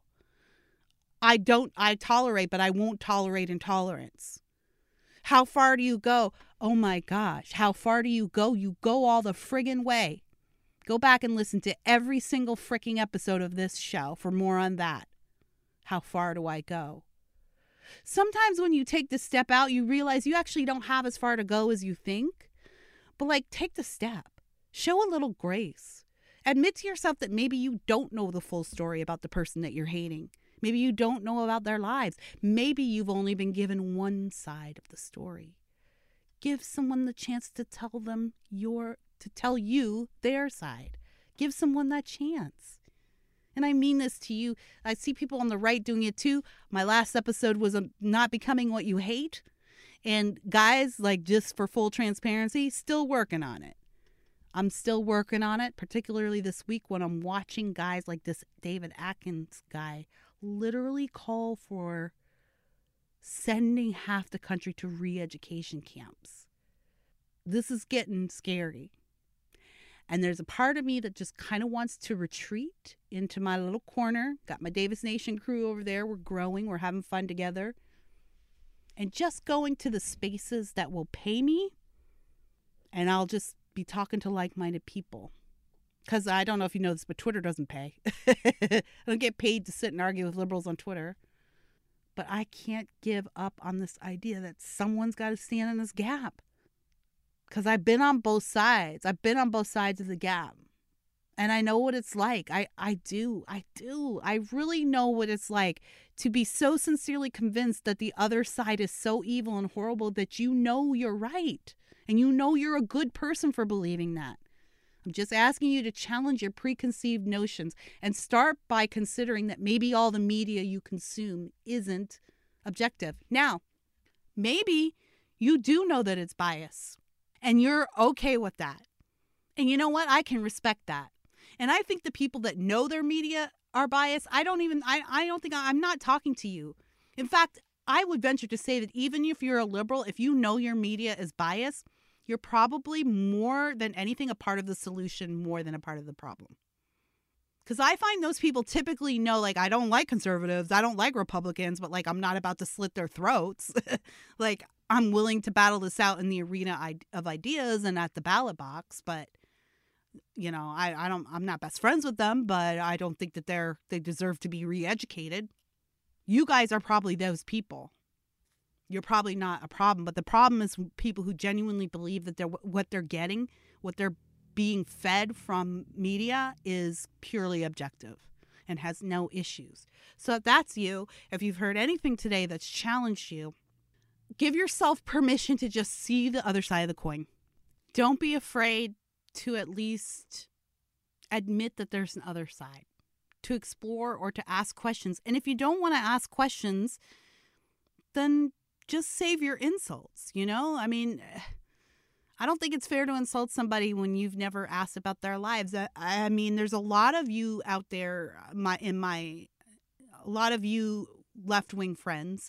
I don't, I tolerate, but I won't tolerate intolerance. How far do you go? Oh my gosh. How far do you go? You go all the friggin' way. Go back and listen to every single freaking episode of this show for more on that. How far do I go? Sometimes when you take the step out, you realize you actually don't have as far to go as you think. But like, take the step. Show a little grace. Admit to yourself that maybe you don't know the full story about the person that you're hating. Maybe you don't know about their lives. Maybe you've only been given one side of the story. Give someone the chance to tell them your, to tell you their side. Give someone that chance. And I mean this to you. I see people on the right doing it too. My last episode was um, not becoming what you hate. And guys, like, just for full transparency, still working on it. I'm still working on it, particularly this week when I'm watching guys like this David Atkins guy literally call for sending half the country to re-education camps. This is getting scary. And there's a part of me that just kind of wants to retreat into my little corner. Got my Davis Nation crew over there. We're growing. We're having fun together. And just going to the spaces that will pay me. And I'll just be talking to like-minded people. Because I don't know if you know this, but Twitter doesn't pay. I don't get paid to sit and argue with liberals on Twitter. But I can't give up on this idea that someone's got to stand in this gap. Because I've been on both sides. I've been on both sides of the gap. And I know what it's like. I, I do. I do. I really know what it's like to be so sincerely convinced that the other side is so evil and horrible that you know you're right. And you know you're a good person for believing that. I'm just asking you to challenge your preconceived notions and start by considering that maybe all the media you consume isn't objective. Now, maybe you do know that it's bias and you're okay with that. And you know what? I can respect that. And I think the people that know their media are biased, I don't even, I, I don't think, I, I'm not talking to you. In fact, I would venture to say that even if you're a liberal, if you know your media is biased, you're probably more than anything a part of the solution more than a part of the problem. Because I find those people typically know, like, I don't like conservatives, I don't like Republicans, but like, I'm not about to slit their throats. Like, I'm willing to battle this out in the arena of ideas and at the ballot box, but you know, I, I don't, I'm not best friends with them, but I don't think that they're, they deserve to be re-educated. You guys are probably those people. You're probably not a problem, but the problem is people who genuinely believe that they're, what they're getting, what they're being fed from media is purely objective and has no issues. So if that's you, if you've heard anything today that's challenged you, give yourself permission to just see the other side of the coin. Don't be afraid to at least admit that there's an other side, to explore or to ask questions. And if you don't want to ask questions, then just save your insults, you know? I mean, I don't think it's fair to insult somebody when you've never asked about their lives. I, I mean, there's a lot of you out there, my in my, a lot of you left-wing friends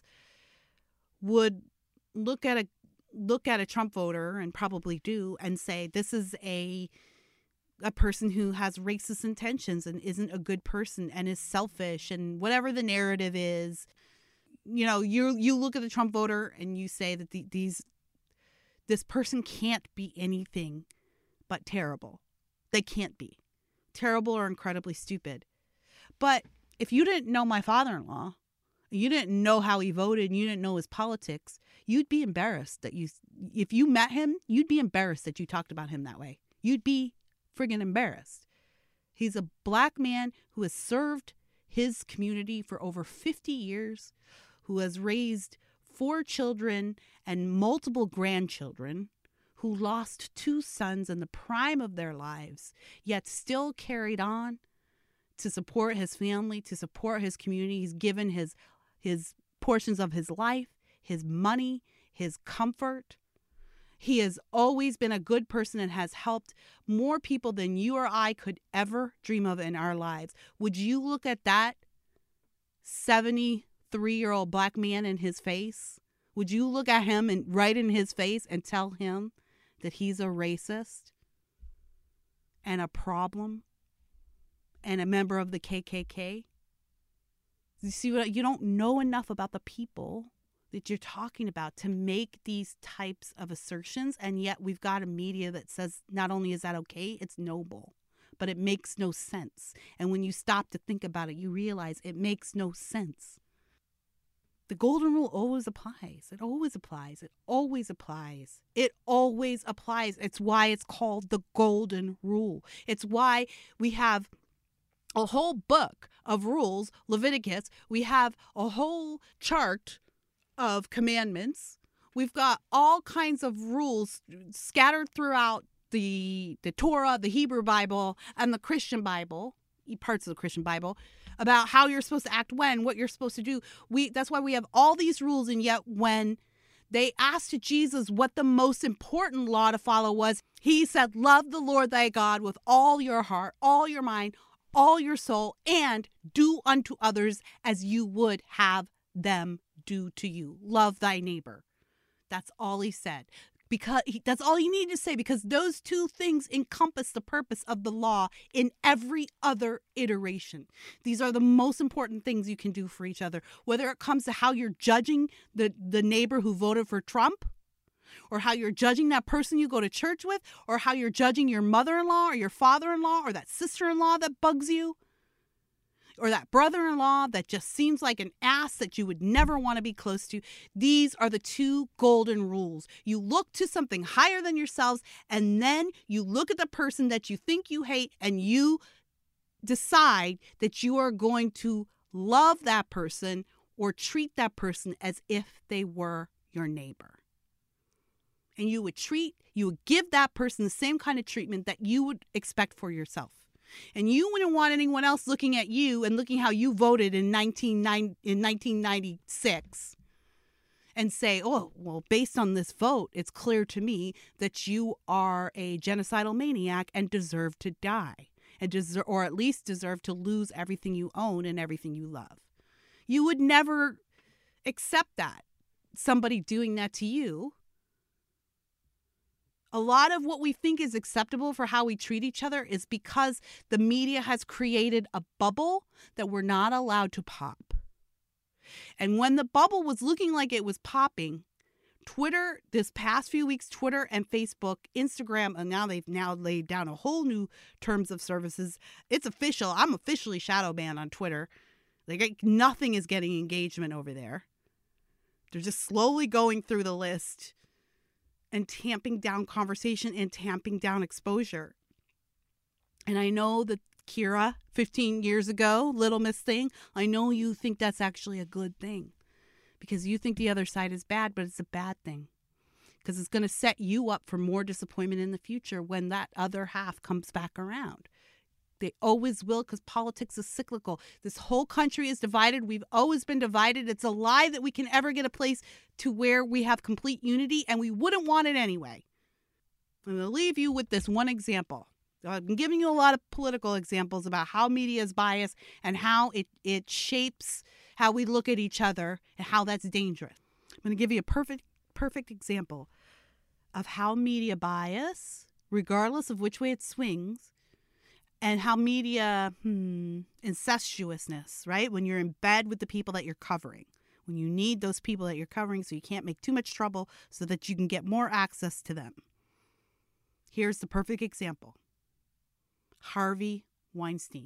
would look at a look at a Trump voter, and probably do, and say, this is a a person who has racist intentions and isn't a good person and is selfish and whatever the narrative is. You know, you you look at the Trump voter and you say that the, these this person can't be anything but terrible. They can't be. Terrible or incredibly stupid. But if you didn't know my father-in-law, you didn't know how he voted, and you didn't know his politics, you'd be embarrassed that you, if you met him, you'd be embarrassed that you talked about him that way. You'd be friggin' embarrassed. He's a black man who has served his community for over fifty years, who has raised four children and multiple grandchildren, who lost two sons in the prime of their lives, yet still carried on to support his family, to support his community. He's given his his portions of his life, his money, his comfort. He has always been a good person and has helped more people than you or I could ever dream of in our lives. Would you look at that seventy-three-year-old black man in his face? Would you look at him and right in his face and tell him that he's a racist and a problem and a member of the K K K? You see what? You don't know enough about the people that you're talking about to make these types of assertions, and yet we've got a media that says not only is that okay, it's noble, but it makes no sense. And when you stop to think about it, you realize it makes no sense. The golden rule always applies. It always applies. It always applies. It always applies. It's why it's called the golden rule. It's why we have a whole book of rules, Leviticus. We have a whole chart of commandments. We've got all kinds of rules scattered throughout the the Torah, the Hebrew Bible, and the Christian Bible, parts of the Christian Bible, about how you're supposed to act when, what you're supposed to do. We that's why we have all these rules, and yet when they asked Jesus what the most important law to follow was, he said, love the Lord thy God with all your heart, all your mind, all your soul, and do unto others as you would have them do to you. Love thy neighbor. That's all he said. Because he, that's all you need to say, because those two things encompass the purpose of the law in every other iteration. These are the most important things you can do for each other, whether it comes to how you're judging the, the neighbor who voted for Trump, or how you're judging that person you go to church with, or how you're judging your mother-in-law or your father-in-law or that sister-in-law that bugs you, or that brother-in-law that just seems like an ass that you would never want to be close to. These are the two golden rules. You look to something higher than yourselves, and then you look at the person that you think you hate, and you decide that you are going to love that person or treat that person as if they were your neighbor. And you would treat, you would give that person the same kind of treatment that you would expect for yourself. And you wouldn't want anyone else looking at you and looking how you voted in nineteen ninety-six and say, oh, well, based on this vote, it's clear to me that you are a genocidal maniac and deserve to die, and deserve, or at least deserve to lose everything you own and everything you love. You would never accept that, somebody doing that to you. A lot of what we think is acceptable for how we treat each other is because the media has created a bubble that we're not allowed to pop. And when the bubble was looking like it was popping, Twitter, this past few weeks, Twitter and Facebook, Instagram, and now they've now laid down a whole new terms of services. It's official. I'm officially shadow banned on Twitter. Like, nothing is getting engagement over there. They're just slowly going through the list and tamping down conversation and tamping down exposure. And I know that Kira, fifteen years ago, Little Miss thing, I know you think that's actually a good thing because you think the other side is bad, but it's a bad thing because it's going to set you up for more disappointment in the future when that other half comes back around. They always will, because politics is cyclical. This whole country is divided. We've always been divided. It's a lie that we can ever get a place to where we have complete unity, and we wouldn't want it anyway. I'm going to leave you with this one example. I've been giving you a lot of political examples about how media is biased and how it, it shapes how we look at each other and how that's dangerous. I'm going to give you a perfect, perfect example of how media bias, regardless of which way it swings, and how media hmm, incestuousness, right? When you're in bed with the people that you're covering, when you need those people that you're covering so you can't make too much trouble so that you can get more access to them. Here's the perfect example. Harvey Weinstein.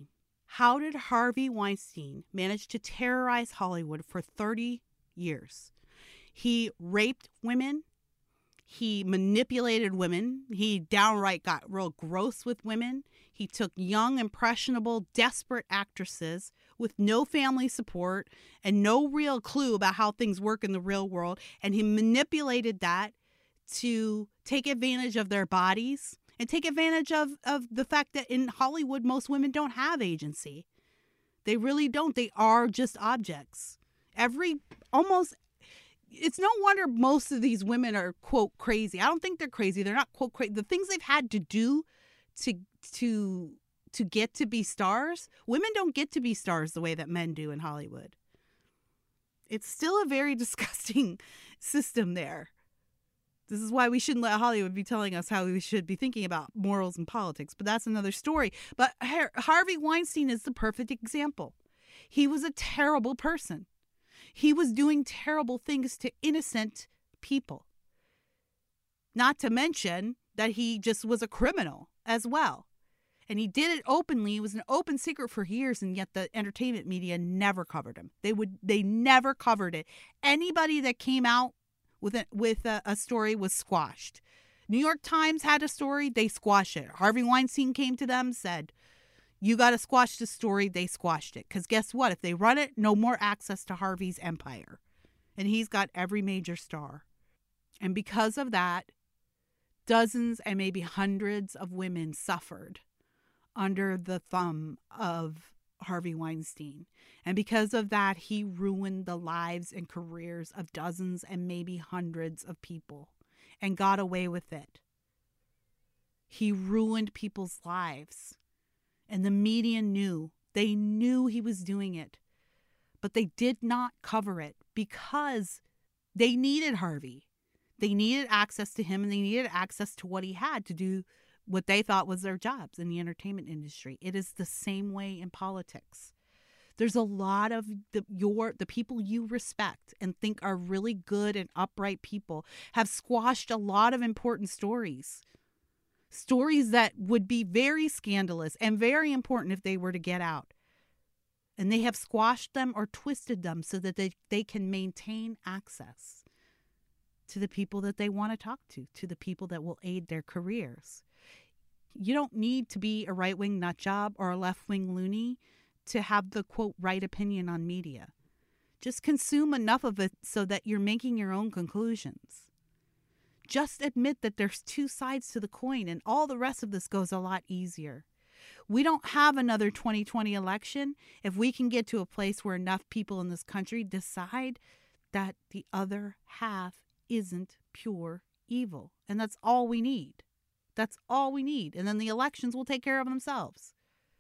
How did Harvey Weinstein manage to terrorize Hollywood for thirty years? He raped women. He manipulated women. He downright got real gross with women. He took young, impressionable, desperate actresses with no family support and no real clue about how things work in the real world. And he manipulated that to take advantage of their bodies and take advantage of, of the fact that in Hollywood, most women don't have agency. They really don't. They are just objects. Every, almost, it's no wonder most of these women are, quote, crazy. I don't think they're crazy. They're not, quote, crazy. The things they've had to do to, to, to get to be stars, women don't get to be stars the way that men do in Hollywood. It's still a very disgusting system there. This is why we shouldn't let Hollywood be telling us how we should be thinking about morals and politics. But that's another story. But Harvey Weinstein is the perfect example. He was a terrible person. He was doing terrible things to innocent people. Not to mention that he just was a criminal as well. And he did it openly. It was an open secret for years, and yet the entertainment media never covered him. They would they never covered it. Anybody that came out with a, with a, a story was squashed. New York Times had a story, they squashed it. Harvey Weinstein came to them, said, you got to squash the story. They squashed it. Because guess what? If they run it, no more access to Harvey's empire. And he's got every major star. And because of that, dozens and maybe hundreds of women suffered under the thumb of Harvey Weinstein. And because of that, he ruined the lives and careers of dozens and maybe hundreds of people and got away with it. He ruined people's lives. And the media knew. They knew he was doing it. But they did not cover it because they needed Harvey. They needed access to him, and they needed access to what he had to do what they thought was their jobs in the entertainment industry. It is the same way in politics. There's a lot of the your the people you respect and think are really good and upright people have squashed a lot of important stories. Stories that would be very scandalous and very important if they were to get out. And they have squashed them or twisted them so that they, they can maintain access to the people that they want to talk to, to the people that will aid their careers. You don't need to be a right-wing nut job or a left-wing loony to have the, quote, right opinion on media. Just consume enough of it so that you're making your own conclusions. Just admit that there's two sides to the coin, and all the rest of this goes a lot easier. We don't have another twenty twenty election if we can get to a place where enough people in this country decide that the other half isn't pure evil. And that's all we need. That's all we need. And then the elections will take care of themselves.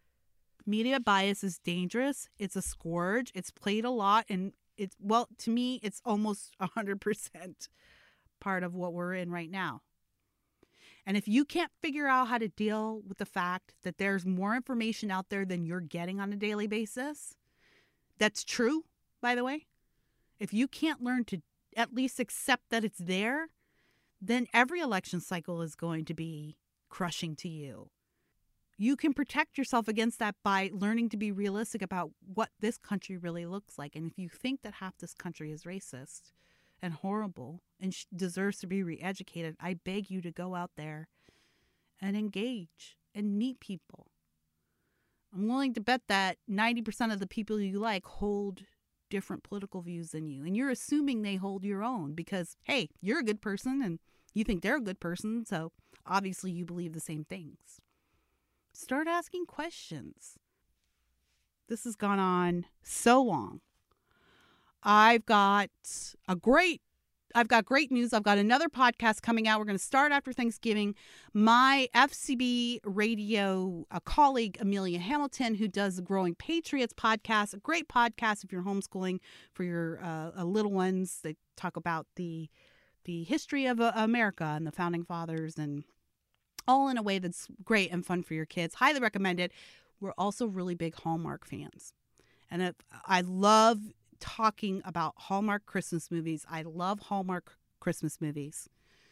Media bias is dangerous. It's a scourge. It's played a lot. And it's, well, to me, it's almost one hundred percent part of what we're in right now. And if you can't figure out how to deal with the fact that there's more information out there than you're getting on a daily basis, that's true, by the way. If you can't learn to at least accept that it's there, then every election cycle is going to be crushing to you. You can protect yourself against that by learning to be realistic about what this country really looks like. And if you think that half this country is racist and horrible and sh- deserves to be re-educated, I beg you to go out there and engage and meet people. I'm willing to bet that ninety percent of the people you like hold different political views than you. And you're assuming they hold your own because, hey, you're a good person and you think they're a good person. So obviously you believe the same things. Start asking questions. This has gone on so long. I've got a great, I've got great news. I've got another podcast coming out. We're going to start after Thanksgiving. My F C B radio a colleague, Amelia Hamilton, who does the Growing Patriots podcast, a great podcast if you're homeschooling for your uh, little ones. They talk about the the history of uh, America and the founding fathers, and all in a way that's great and fun for your kids. Highly recommend it. We're also really big Hallmark fans. And it, I love talking about Hallmark Christmas movies. I love Hallmark Christmas movies.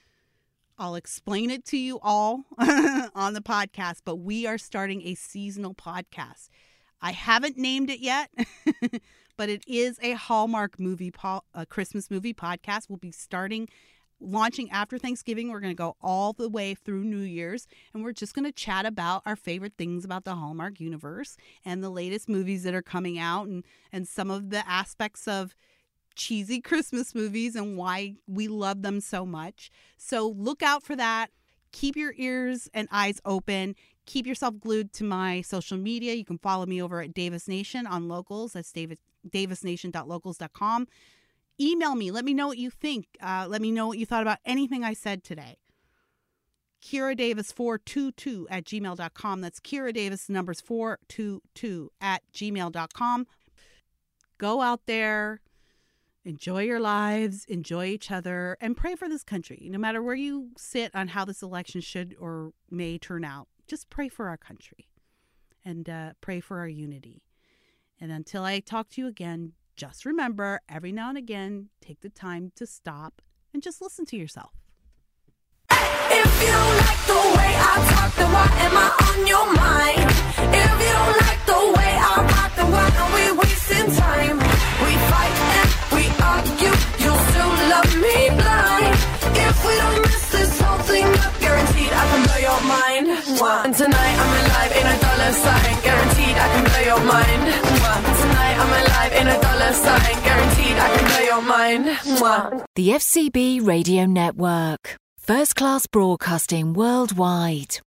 I'll explain it to you all on the podcast, but we are starting a seasonal podcast. I haven't named it yet, but it is a Hallmark movie, po- a Christmas movie podcast. We'll be starting, launching after Thanksgiving. We're going to go all the way through New Year's, and we're just going to chat about our favorite things about the Hallmark universe and the latest movies that are coming out, and, and some of the aspects of cheesy Christmas movies and why we love them so much. So look out for that. Keep your ears and eyes open. Keep yourself glued to my social media. You can follow me over at Davis Nation on Locals. That's davis, davis nation dot locals dot com. Email me. Let me know what you think. Uh, let me know what you thought about anything I said today. Kira Davis four two two at gmail dot com. That's Kira Davis, numbers four two two at gmail dot com. Go out there. Enjoy your lives, enjoy each other, and pray for this country. No matter where you sit on how this election should or may turn out, just pray for our country and uh, pray for our unity. And until I talk to you again, just remember, every now and again, take the time to stop and just listen to yourself. If you don't like the way I talk, then why am I on your mind? If you don't like the way I rock, then why are we wasting time? We fight and we argue, you'll still love me blind. If we don't mess this whole thing up, guaranteed I can blow your mind. And tonight I'm alive in a dollar sign, guaranteed I can blow your mind. Tonight I'm alive in a dollar sign, guaranteed I can blow your mind. The F C B Radio Network. First class broadcasting worldwide.